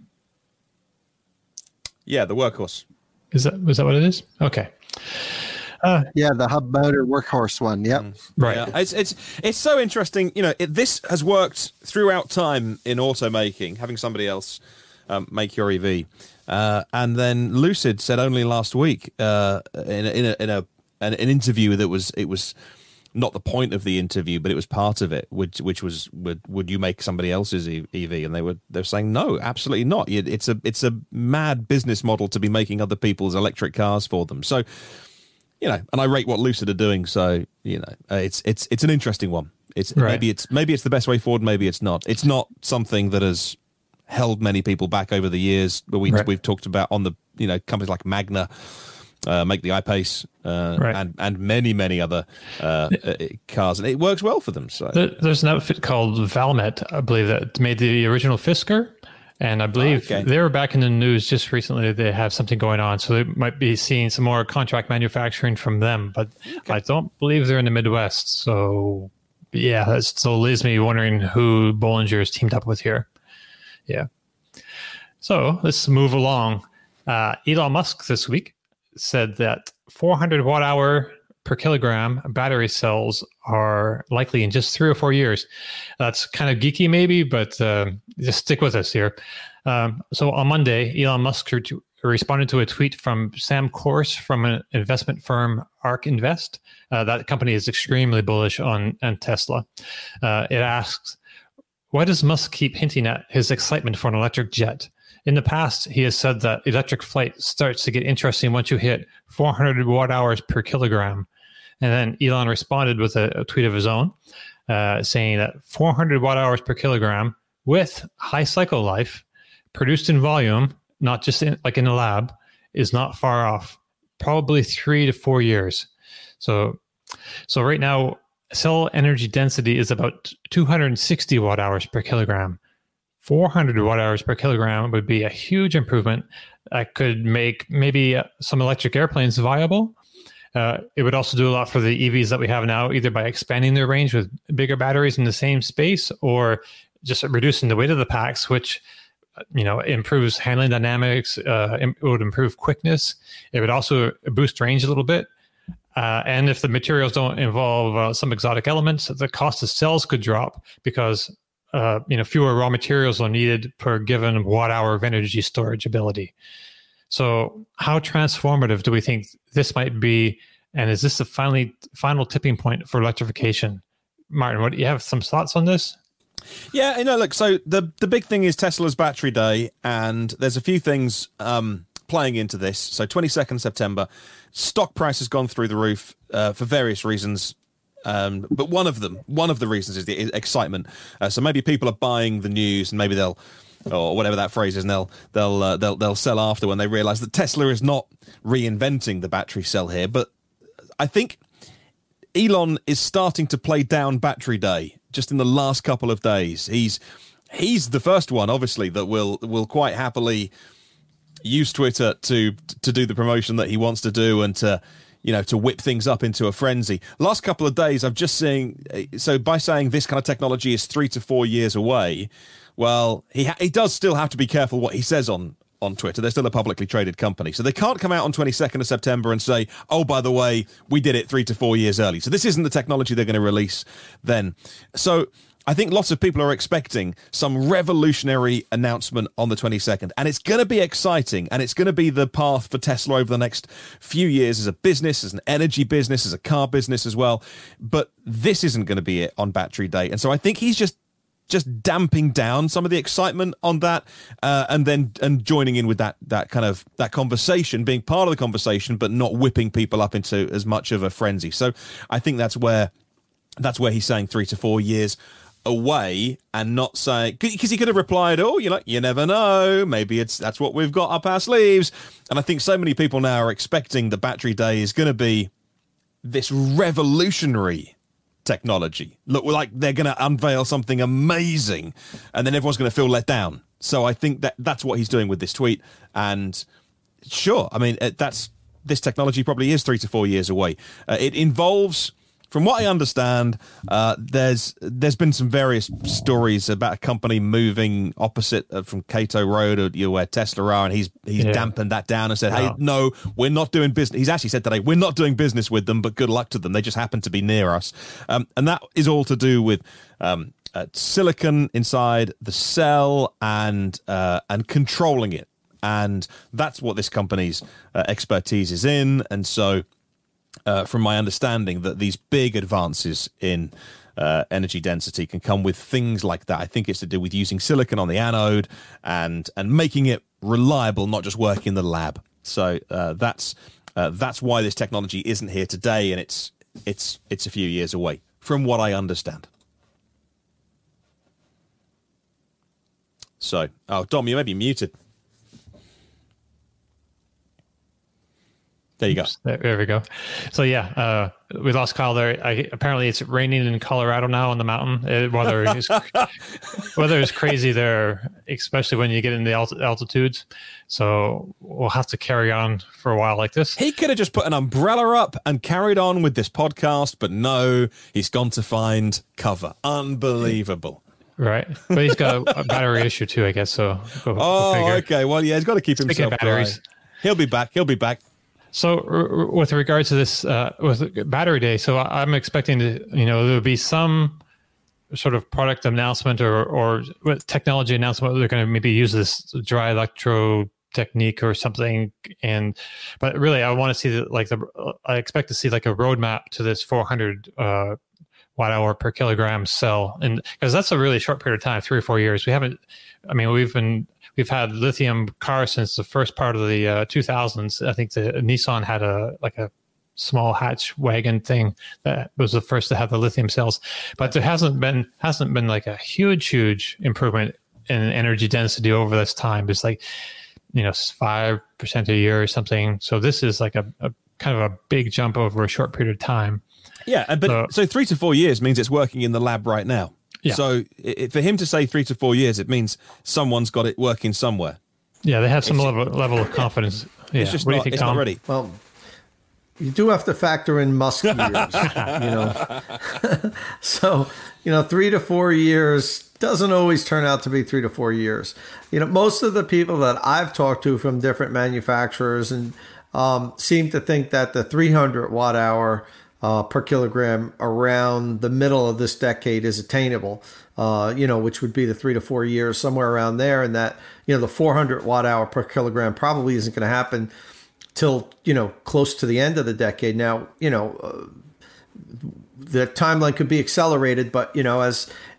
Yeah, the Workhorse. Was that what it is? Okay. The hub motor Workhorse one. Yep. Right. Yeah. It's so interesting. This has worked throughout time in automaking, having somebody else make your EV. And then Lucid said only last week in an interview that was not the point of the interview, but it was part of it, which was would you make somebody else's EV? And they're saying no, absolutely not. It's a mad business model to be making other people's electric cars for them. So and I rate what Lucid are doing. So it's an interesting one. It's right. maybe it's the best way forward. Maybe it's not. It's not something that has held many people back over the years, but we've talked about on the companies like Magna make the I-Pace and many other cars, and it works well for them. So there's an outfit called Valmet, I believe, that made the original Fisker, and I believe they were back in the news just recently. They have something going on, so they might be seeing some more contract manufacturing from them, but I don't believe they're in the Midwest. So yeah, that still leaves me wondering who Bollinger is teamed up with here. Yeah. So let's move along. Elon Musk this week said that 400 watt hour per kilogram battery cells are likely in just 3 or 4 years. That's kind of geeky maybe, but just stick with us here. So on Monday, Elon Musk responded to a tweet from Sam Course from an investment firm, ARK Invest. That company is extremely bullish on Tesla. It asks, why does Musk keep hinting at his excitement for an electric jet? In the past, he has said that electric flight starts to get interesting once you hit 400 watt hours per kilogram. And then Elon responded with a tweet of his own, saying that 400 watt hours per kilogram with high cycle life, produced in volume, not just in a lab, is not far off. Probably 3 to 4 years. So right now, cell energy density is about 260 watt hours per kilogram. 400 watt hours per kilogram would be a huge improvement that could make maybe some electric airplanes viable. It would also do a lot for the EVs that we have now, either by expanding their range with bigger batteries in the same space, or just reducing the weight of the packs, which improves handling dynamics. It would improve quickness. It would also boost range a little bit. And if the materials don't involve some exotic elements, the cost of cells could drop because fewer raw materials are needed per given watt hour of energy storage ability. So how transformative do we think this might be? And is this the final tipping point for electrification? Martin, what do you have some thoughts on this? Yeah, look, so the big thing is Tesla's battery day, and there's a few things playing into this. So 22nd September, stock price has gone through the roof for various reasons. But one of the reasons is the excitement. So maybe people are buying the news, and maybe they'll, or whatever that phrase is, and they'll sell after when they realize that Tesla is not reinventing the battery cell here. But I think Elon is starting to play down battery day just in the last couple of days. He's the first one, obviously, that will quite happily use Twitter to do the promotion that he wants to do, and to whip things up into a frenzy. Last couple of days, I've just seen, so by saying this kind of technology is 3 to 4 years away, well, he does still have to be careful what he says on Twitter. They're still a publicly traded company. So they can't come out on 22nd of September and say, oh, by the way, we did it 3 to 4 years early. So this isn't the technology they're going to release then. So I think lots of people are expecting some revolutionary announcement on the 22nd, and it's going to be exciting, and it's going to be the path for Tesla over the next few years as a business, as an energy business, as a car business as well. But this isn't going to be it on battery day. And so I think he's just damping down some of the excitement on that, and joining in with that kind of that conversation, being part of the conversation, but not whipping people up into as much of a frenzy. So I think that's where he's saying 3 to 4 years away, and not saying, because he could have replied, oh, you never know, maybe that's what we've got up our sleeves. And I think so many people now are expecting the battery day is going to be this revolutionary technology. Look like they're going to unveil something amazing, and then everyone's going to feel let down. So I think that's what he's doing with this tweet. And sure, I mean, this technology probably is 3 to 4 years away. It involves, from what I understand, there's been some various stories about a company moving opposite from Cato Road, where Tesla are, and he's dampened that down and said, hey, no, we're not doing business. He's actually said today, we're not doing business with them, but good luck to them. They just happen to be near us. And that is all to do with silicon inside the cell and controlling it. And that's what this company's expertise is in. And so from my understanding, that these big advances in energy density can come with things like that. I think it's to do with using silicon on the anode and making it reliable, not just work in the lab. So that's why this technology isn't here today, and it's a few years away, from what I understand. So, Dom, you may be muted. There you go. There we go. So yeah, we lost Kyle there. Apparently, it's raining in Colorado now on the mountain. Weather is crazy there, especially when you get in the altitudes. So we'll have to carry on for a while like this. He could have just put an umbrella up and carried on with this podcast, but no, he's gone to find cover. Unbelievable. Right, but he's got a battery issue too, I guess. So okay. Well, yeah, he's got to keep himself dry. He'll be back. So with regard to this, with battery day, so I'm expecting there'll be some sort of product announcement or technology announcement. They're going to maybe use this dry electro technique or something. But really, I want to see I expect to see like a roadmap to this 400 watt hour per kilogram cell, and because that's a really short period of time, 3 or 4 years. We've had lithium cars since the first part of the 2000s. I think the Nissan had a small hatch wagon thing that was the first to have the lithium cells, but there hasn't been like a huge improvement in energy density over this time. It's like 5% a year or something. So this is like a kind of a big jump over a short period of time. Yeah, but so 3 to 4 years means it's working in the lab right now. Yeah. So for him to say 3 to 4 years, it means someone's got it working somewhere. Yeah, they have some level of confidence. Yeah. It's just not ready. Well, you do have to factor in Musk years, So, 3 to 4 years doesn't always turn out to be 3 to 4 years. Most of the people that I've talked to from different manufacturers and seem to think that the 300 watt hour per kilogram around the middle of this decade is attainable, which would be the 3 to 4 years, somewhere around there. And that, the 400 watt hour per kilogram probably isn't going to happen till, close to the end of the decade. Now, the timeline could be accelerated, but, as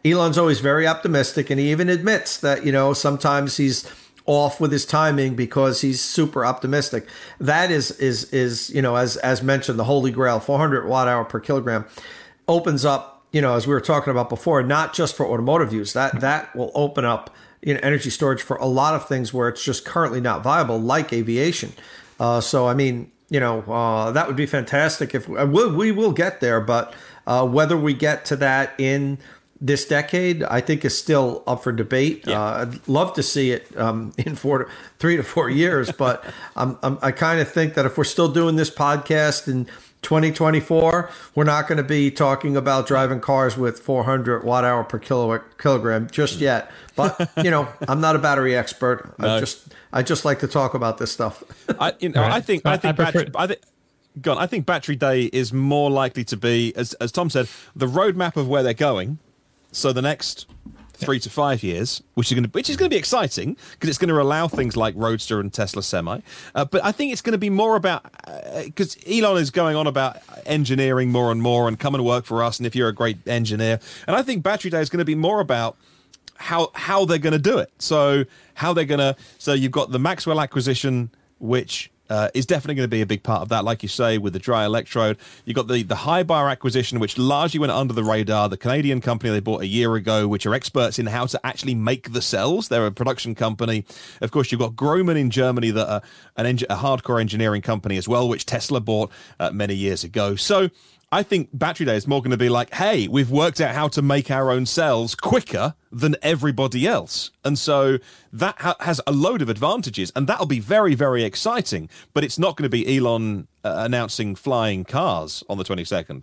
Elon's always very optimistic, and he even admits that, sometimes he's off with his timing because he's super optimistic. That is as mentioned, the holy grail, 400 watt hour per kilogram, opens up, as we were talking about before, not just for automotive use. That will open up energy storage for a lot of things where it's just currently not viable, like aviation. So I mean, that would be fantastic if we will get there, but whether we get to that in this decade, I think, is still up for debate. Yeah. I'd love to see it in 3 to 4 years, but I kind of think that if we're still doing this podcast in 2024, we're not going to be talking about driving cars with 400 watt hour per kilogram just yet. But I'm not a battery expert. No. I just like to talk about this stuff. I think Battery Day is more likely to be, as Tom said, the roadmap of where they're going. So the next 3 to 5 years, which is going to be exciting because it's going to allow things like Roadster and Tesla Semi. But I think it's going to be more about, because Elon is going on about engineering more and more and come and work for us, and if you're a great engineer. And I think Battery Day is going to be more about how they're going to do it. So you've got the Maxwell acquisition, which is definitely going to be a big part of that, like you say, with the dry electrode. You've got the Highbar acquisition, which largely went under the radar, the Canadian company they bought a year ago, which are experts in how to actually make the cells. They're a production company. Of course, you've got Grohmann in Germany, that are a hardcore engineering company as well, which Tesla bought many years ago. So I think Battery Day is more going to be like, hey, we've worked out how to make our own cells quicker than everybody else. And so that has a load of advantages, and that'll be very, very exciting. But it's not going to be Elon announcing flying cars on the 22nd.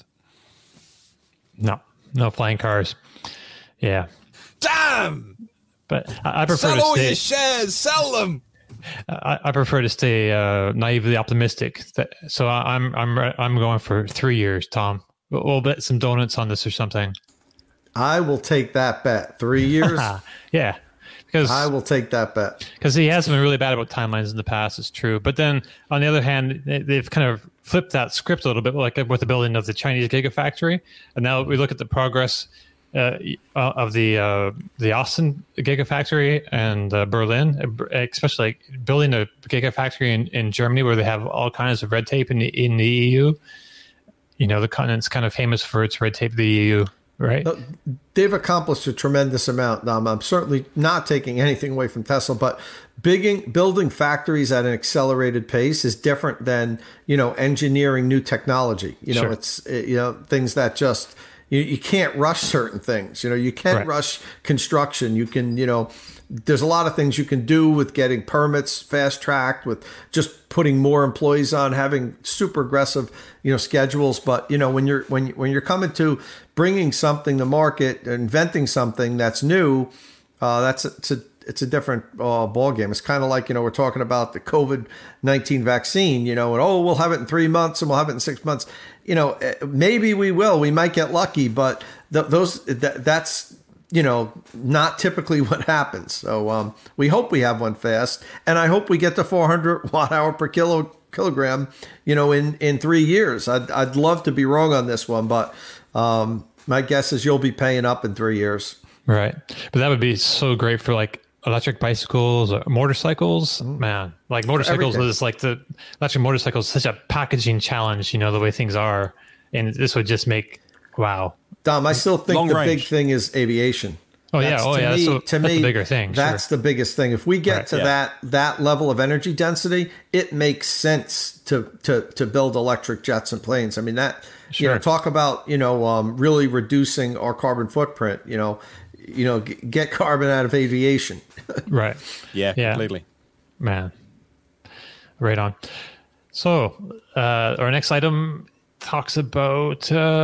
No flying cars. Yeah. Damn! But I prefer Sell to all stay, your shares, sell them! I prefer to stay naively optimistic. So I'm going for 3 years, Tom. We'll bet some donuts on this or something. I will take that bet. 3 years? Yeah. Because I will take that bet. Because he has been really bad about timelines in the past, it's true. But then, on the other hand, they've kind of flipped that script a little bit, like with the building of the Chinese Gigafactory. And now we look at the progress of the Austin Gigafactory and Berlin, especially like building a Gigafactory in Germany, where they have all kinds of red tape in the EU. The continent's kind of famous for its red tape of the EU, right? They've accomplished a tremendous amount. I'm certainly not taking anything away from Tesla, but building factories at an accelerated pace is different than engineering new technology. Sure. It's things that just you can't rush certain things. You can't rush construction. You can there's a lot of things you can do with getting permits fast tracked, with just putting more employees on, having super aggressive schedules. But when you're coming to bringing something to market, inventing something that's new, it's a different ball game. It's kind of like we're talking about the COVID-19 vaccine, and we'll have it in 3 months and we'll have it in 6 months. Maybe we will. We might get lucky, but that's not typically what happens. So we hope we have one fast, and I hope we get to 400 watt hour per kilogram, in 3 years. I'd love to be wrong on this one, but my guess is you'll be paying up in 3 years. Right. But that would be so great for like electric bicycles or motorcycles. Man, like motorcycles is like the electric motorcycles is such a packaging challenge, the way things are. And this would just make, wow. Dom, I still think Long the range. big thing is aviation. Oh, yeah. That's the bigger thing. That's the biggest thing. If we get to that level of energy density, it makes sense to build electric jets and planes. I mean, that, talk about, really reducing our carbon footprint, get carbon out of aviation. Right. Yeah, completely. Man. Right on. So our next item talks about,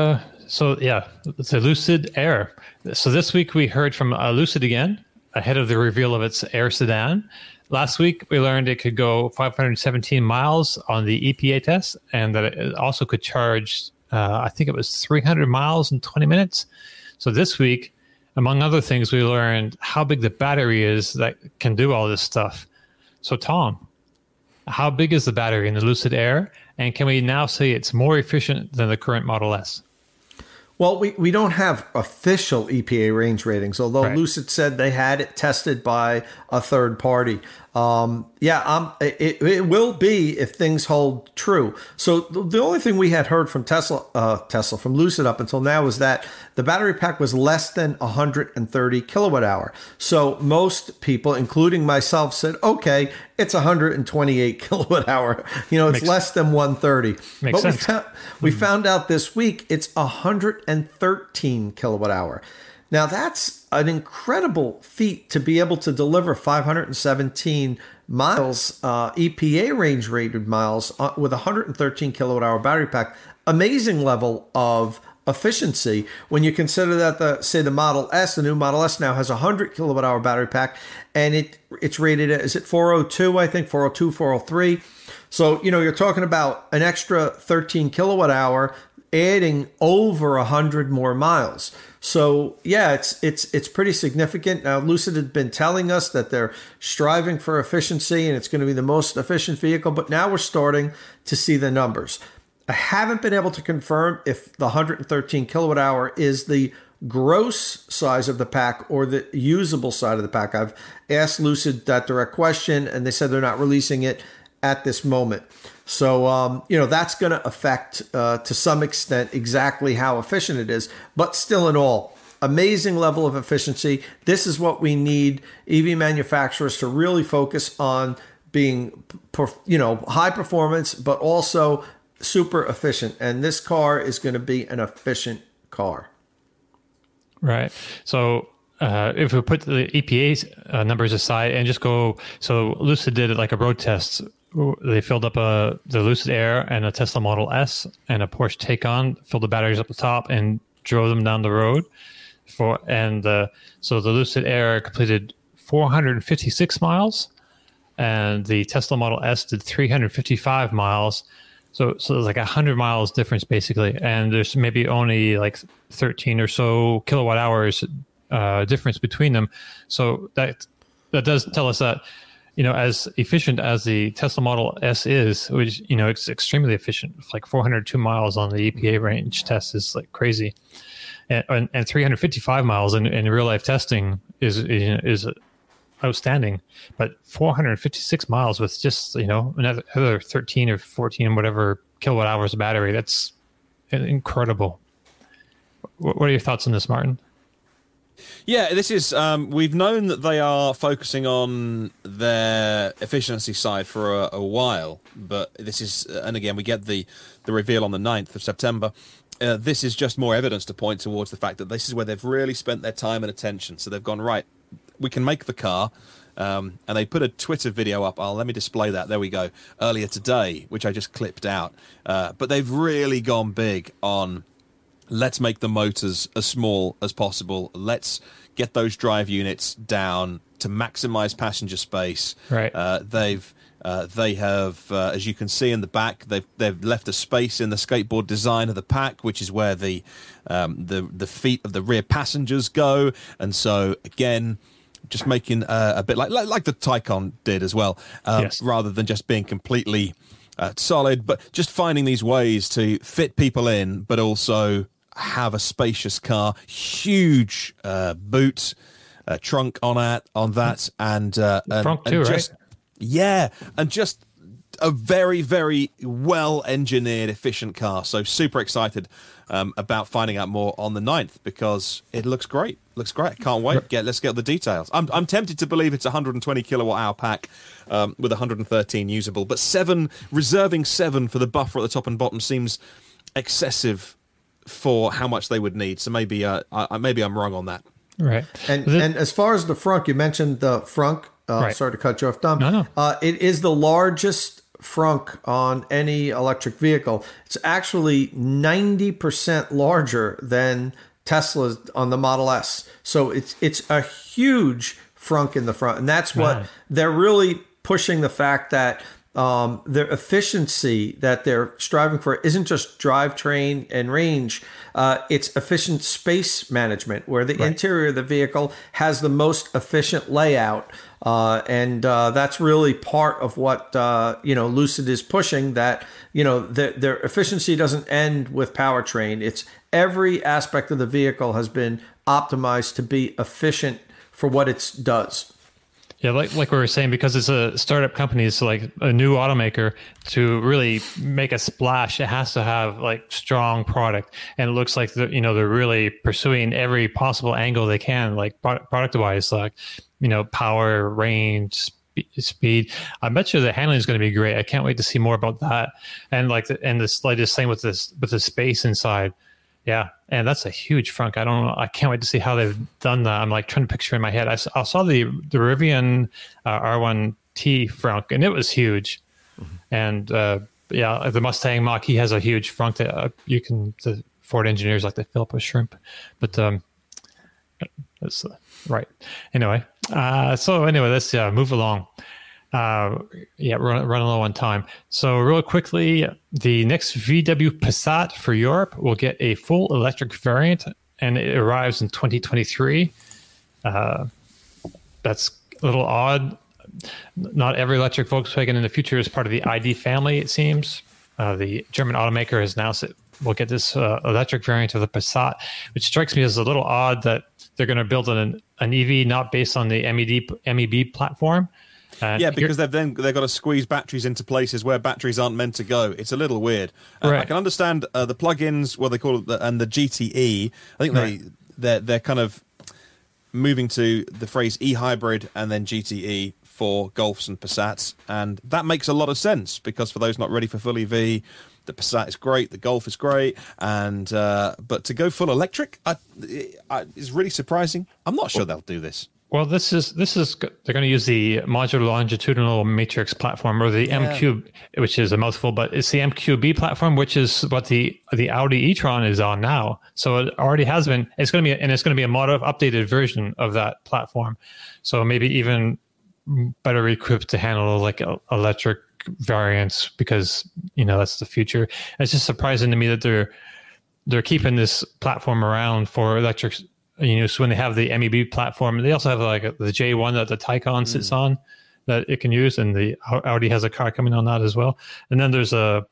it's a Lucid Air. So this week we heard from Lucid again, ahead of the reveal of its Air sedan. Last week we learned it could go 517 miles on the EPA test, and that it also could charge, I think it was 300 miles in 20 minutes. So this week, among other things, we learned how big the battery is that can do all this stuff. So Tom, how big is the battery in the Lucid Air? And can we now say it's more efficient than the current Model S? Well, we don't have official EPA range ratings, although Right. Lucid said they had it tested by a third party. It will be if things hold true. So the only thing we had heard from from Lucid up until now was that the battery pack was less than 130 kilowatt hour. So most people, including myself, said, okay, it's 128 kilowatt hour. It's less than 130. Makes But sense. we found out this week it's 113 kilowatt hour. Now, that's an incredible feat to be able to deliver 517 miles, EPA range rated miles with 113 kilowatt hour battery pack. Amazing level of efficiency when you consider that the Model S, the new Model S now has a 100 kilowatt hour battery pack, and it's rated at, is it 402, I think, 402, 403. So, you're talking about an extra 13 kilowatt hour adding over 100 more miles. So yeah, it's pretty significant. Now, Lucid had been telling us that they're striving for efficiency and it's going to be the most efficient vehicle, but now we're starting to see the numbers. I haven't been able to confirm if the 113 kilowatt hour is the gross size of the pack or the usable side of the pack. I've asked Lucid that direct question, and they said they're not releasing it at this moment. So, that's going to affect to some extent exactly how efficient it is. But still in all, amazing level of efficiency. This is what we need EV manufacturers to really focus on being, high performance, but also super efficient. And this car is going to be an efficient car. Right. So if we put the EPA's numbers aside and just go, so Lucid did it like a road test. They filled up the Lucid Air and a Tesla Model S and a Porsche Taycan, filled the batteries up the top and drove them down the road. So the Lucid Air completed 456 miles and the Tesla Model S did 355 miles. So there's like 100 miles difference basically. And there's maybe only like 13 or so kilowatt hours difference between them. So that does tell us that, as efficient as the Tesla Model S is, which, it's extremely efficient, like 402 miles on the EPA range test is like crazy. And 355 miles in real life testing is outstanding. But 456 miles with just, another 13 or 14 whatever kilowatt hours of battery, that's incredible. What are your thoughts on this, Martin? Yeah, this is, we've known that they are focusing on their efficiency side for a while, but this is, and again, we get the reveal on the 9th of September. This is just more evidence to point towards the fact that this is where they've really spent their time and attention. So they've gone, right, we can make the car. And they put a Twitter video up. Let me display that. There we go. Earlier today, which I just clipped out. But they've really gone big on, let's make the motors as small as possible. Let's get those drive units down to maximize passenger space. Right. They have, as you can see in the back, they've left a space in the skateboard design of the pack, which is where the feet of the rear passengers go. And so again, just making a bit like the Taycan did as well, yes. Rather than just being completely solid, but just finding these ways to fit people in, but also have a spacious car, huge boot, trunk on that, and front too, just, right? Yeah, and just a very, very well engineered, efficient car. So super excited about finding out more on the 9th because it looks great. Looks great. Can't wait. Let's get the details. I'm tempted to believe it's a 120 kilowatt hour pack with 113 usable, but reserving 7 for the buffer at the top and bottom seems excessive for how much they would need. So maybe I'm wrong on that. Right. And as far as the frunk, you mentioned the frunk. Right. Sorry to cut you off, Dom. No. It is the largest frunk on any electric vehicle. It's actually 90% larger than Tesla's on the Model S. So it's a huge frunk in the front. And that's what they're really pushing, the fact that their efficiency that they're striving for isn't just drivetrain and range. It's efficient space management, where the interior of the vehicle has the most efficient layout. And that's really part of what, Lucid is pushing, that, their efficiency doesn't end with powertrain. It's every aspect of the vehicle has been optimized to be efficient for what it does. Yeah, like we were saying, because it's a startup company, it's like a new automaker. To really make a splash, it has to have like strong product, and it looks like they're really pursuing every possible angle they can, like product wise, like power, range, speed. I bet you the handling is going to be great. I can't wait to see more about that, and this latest thing with the space inside. Yeah, and that's a huge frunk. I don't know. I can't wait to see how they've done that. I'm like trying to picture in my head. I saw the Rivian R1T frunk, and it was huge. Mm-hmm. And the Mustang Mach-E has a huge frunk that the Ford engineers like to fill up with shrimp. But that's right. Anyway, let's move along. Running low on time. So real quickly, the next VW Passat for Europe will get a full electric variant, and it arrives in 2023. That's a little odd. Not every electric Volkswagen in the future is part of the ID family, it seems. The German automaker has announced it will get this electric variant of the Passat, which strikes me as a little odd that they're going to build an EV not based on the MEB platform. Because they've got to squeeze batteries into places where batteries aren't meant to go. It's a little weird. Right. I can understand the plugins, what they call it, and the GTE. I think they're kind of moving to the phrase e-hybrid and then GTE for Golfs and Passats, and that makes a lot of sense, because for those not ready for full EV, the Passat is great, the Golf is great, and but to go full electric is really surprising. I'm not sure they'll do this. Well, this is they're going to use the modular longitudinal matrix platform, or the MQ, which is a mouthful, but it's the MQB platform, which is what the Audi e-tron is on now. So it already has been. It's going to be a updated version of that platform. So maybe even better equipped to handle like electric variants, because that's the future. It's just surprising to me that they're keeping this platform around for electric. So when they have the MEB platform, they also have like the J1 that the Taycan sits on that it can use, and the Audi has a car coming on that as well. And then there's the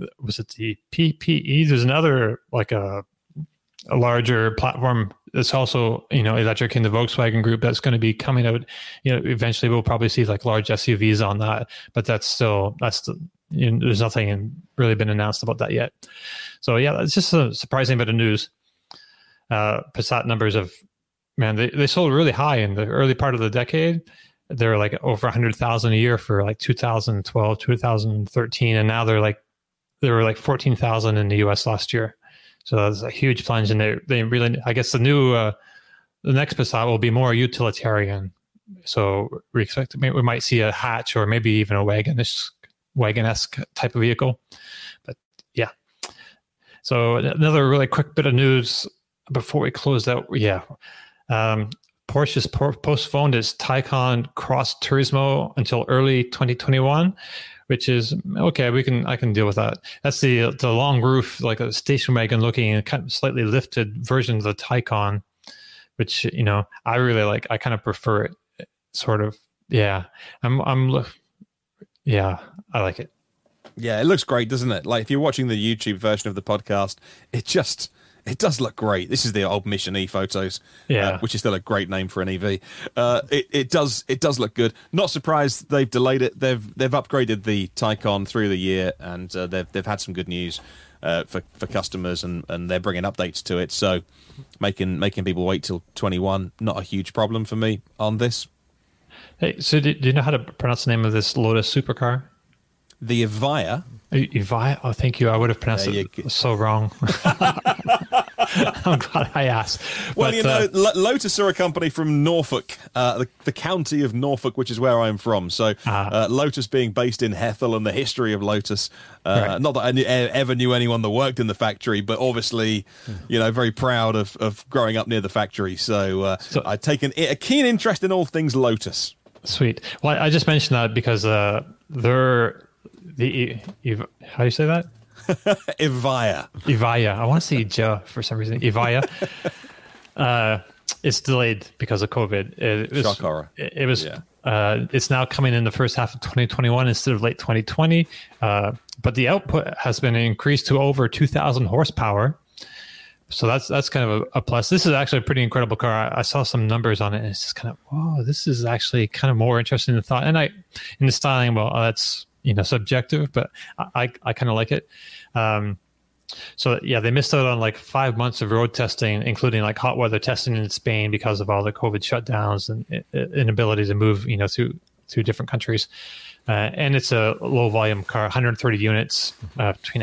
PPE? There's another like a larger platform that's also electric in the Volkswagen group that's going to be coming out. Eventually we'll probably see like large SUVs on that, but there's nothing really been announced about that yet. So yeah, that's just a surprising bit of news. Passat numbers they sold really high in the early part of the decade. They were like over 100,000 a year for like 2012, 2013, and now they were like 14,000 in the US last year. So that's a huge plunge, and they really, I guess the next Passat will be more utilitarian. So we might see a hatch or maybe even a wagon-esque type of vehicle. But yeah. So another really quick bit of news before we close out. Porsche has postponed its Taycan Cross Turismo until early 2021, which is okay. I can deal with that. That's the long roof, like a station wagon looking, and kind of slightly lifted version of the Taycan, which I really like. I kind of prefer it. Sort of, yeah. I like it. Yeah, it looks great, doesn't it? Like if you're watching the YouTube version of the podcast, it does look great. This is the old Mission E photos, which is still a great name for an EV. It does look good. Not surprised they've delayed it. They've upgraded the Taycan through the year, and they've had some good news for customers, and they're bringing updates to it. So making people wait till 21, not a huge problem for me on this. Hey, so do you know how to pronounce the name of this Lotus supercar? The Evija. Evija? Oh, thank you. I would have pronounced it so wrong. I'm glad I asked. Well, Lotus are a company from Norfolk, the county of Norfolk, which is where I'm from. So Lotus being based in Hethel, and the history of Lotus. Right. Not that I ever knew anyone that worked in the factory, but obviously, very proud of growing up near the factory. So I've taken a keen interest in all things Lotus. Sweet. Well, I just mentioned that because how do you say that? Evija. I want to say Ja for some reason. Evija. It's delayed because of COVID. Shock horror. It was. Yeah. It's now coming in the first half of 2021 instead of late 2020. But the output has been increased to over 2,000 horsepower. So that's kind of a plus. This is actually a pretty incredible car. I saw some numbers on it, and it's just kind of, whoa, this is actually kind of more interesting than I thought. And in the styling, well, that's subjective, but I kind of like it. So yeah, they missed out on like 5 months of road testing, including like hot weather testing in Spain because of all the COVID shutdowns and inability to move, through different countries. And it's a low volume car, 130 units, between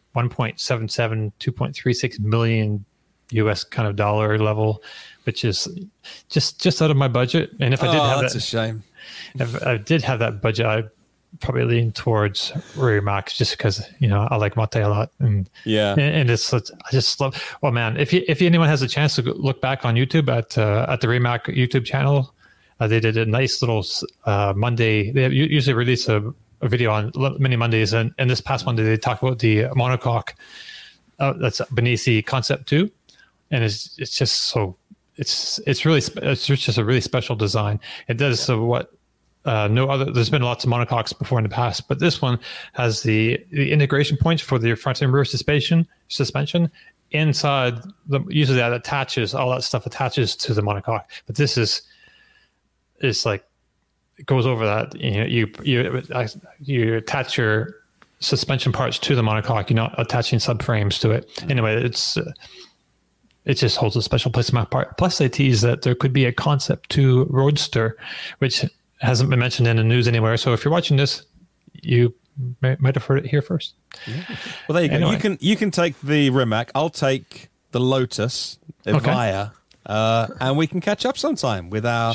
1.77, 2.36 million US kind of dollar level, which is just out of my budget. And if I did have that's a shame. If I did have that budget, I'd probably lean towards Rimac just because I like Mate a lot, and I just love. Well, man, if anyone has a chance to look back on YouTube at the Rimac YouTube channel, they did a nice little Monday. They usually release a video on many Mondays, and this past Monday they talked about the monocoque that's beneath the Concept 2, and it's just so it's just a really special design. It does what. No other. There's been lots of monocoques before in the past, but this one has the integration points for the front and rear suspension inside. Usually that attaches, all that stuff attaches to the monocoque, but this is like it goes over that. You attach your suspension parts to the monocoque. You're not attaching subframes to it. Anyway, it just holds a special place in my heart. Plus, they tease that there could be a Concept 2 Roadster, which hasn't been mentioned in the news anywhere. So if you're watching this, you might have heard it here first. Yeah. Well, there you go. Anyway. You can take the Rimac. I'll take the Lotus Evija, and we can catch up sometime with our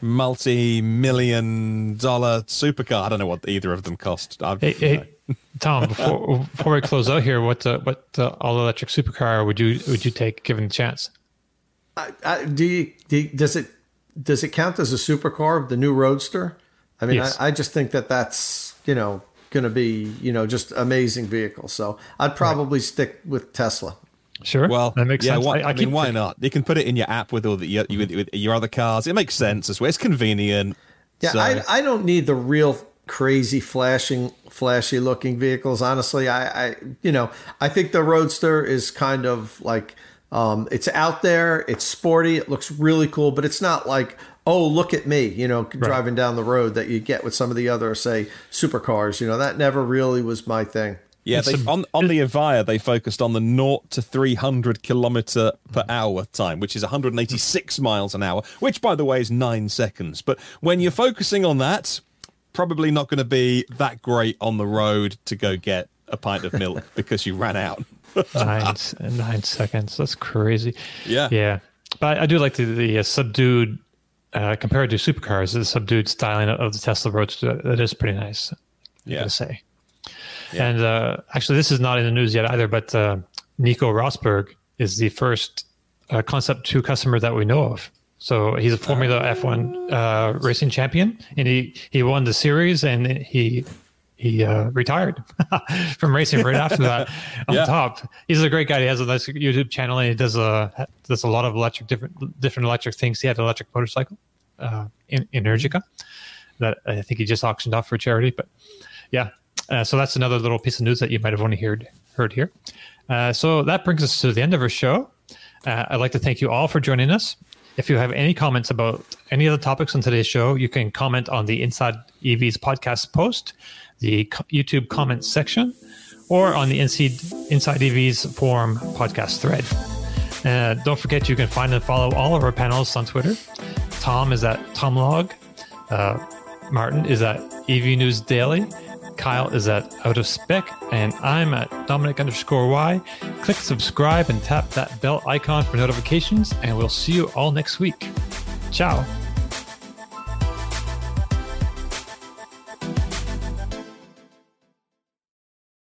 multi-million-dollar supercar. I don't know what either of them cost. Hey, Tom, before we close out here, what all-electric supercar would you take given the chance? Does it count as a supercar, the new Roadster? I mean, yes. I just think that's, going to be, just amazing vehicle. So I'd probably stick with Tesla. Sure. Well, that makes sense. Why not? You can put it in your app with all with your other cars. It makes sense as well. It's convenient. Yeah, so. I don't need the real crazy flashy looking vehicles. Honestly, I think the Roadster is kind of like, it's out there, it's sporty, it looks really cool, but it's not like, oh, look at me, driving down the road that you get with some of the other, say, supercars. That never really was my thing. Yeah, on the Evija, they focused on the 0 to 300 kilometer per hour time, which is 186 miles an hour, which, by the way, is 9 seconds. But when you're focusing on that, probably not going to be that great on the road to go get a pint of milk because you ran out. 9 seconds. That's crazy. Yeah. But I do like the subdued, compared to supercars, the subdued styling of the Tesla Roadster. That is pretty nice. I gotta say. Yeah. And actually, this is not in the news yet either. But Nico Rosberg is the first Concept 2 customer that we know of. So he's a Formula F1 racing champion, and he won the series, and he retired from racing right after that. On top, he's a great guy. He has a nice YouTube channel, and he does a lot of different electric things. He had an electric motorcycle, Energica, that I think he just auctioned off for charity. But so that's another little piece of news that you might have only heard here. So that brings us to the end of our show. I'd like to thank you all for joining us. If you have any comments about any of the topics on today's show, you can comment on the Inside EVs podcast post, the YouTube comments section, or on the Inside EVs forum podcast thread. Don't forget, you can find and follow all of our panelists on Twitter. Tom is at TomLog. Martin is at EV News Daily. Kyle is at Out of Spec, and I'm at Dominic_Y. Click subscribe and tap that bell icon for notifications, and we'll see you all next week. Ciao.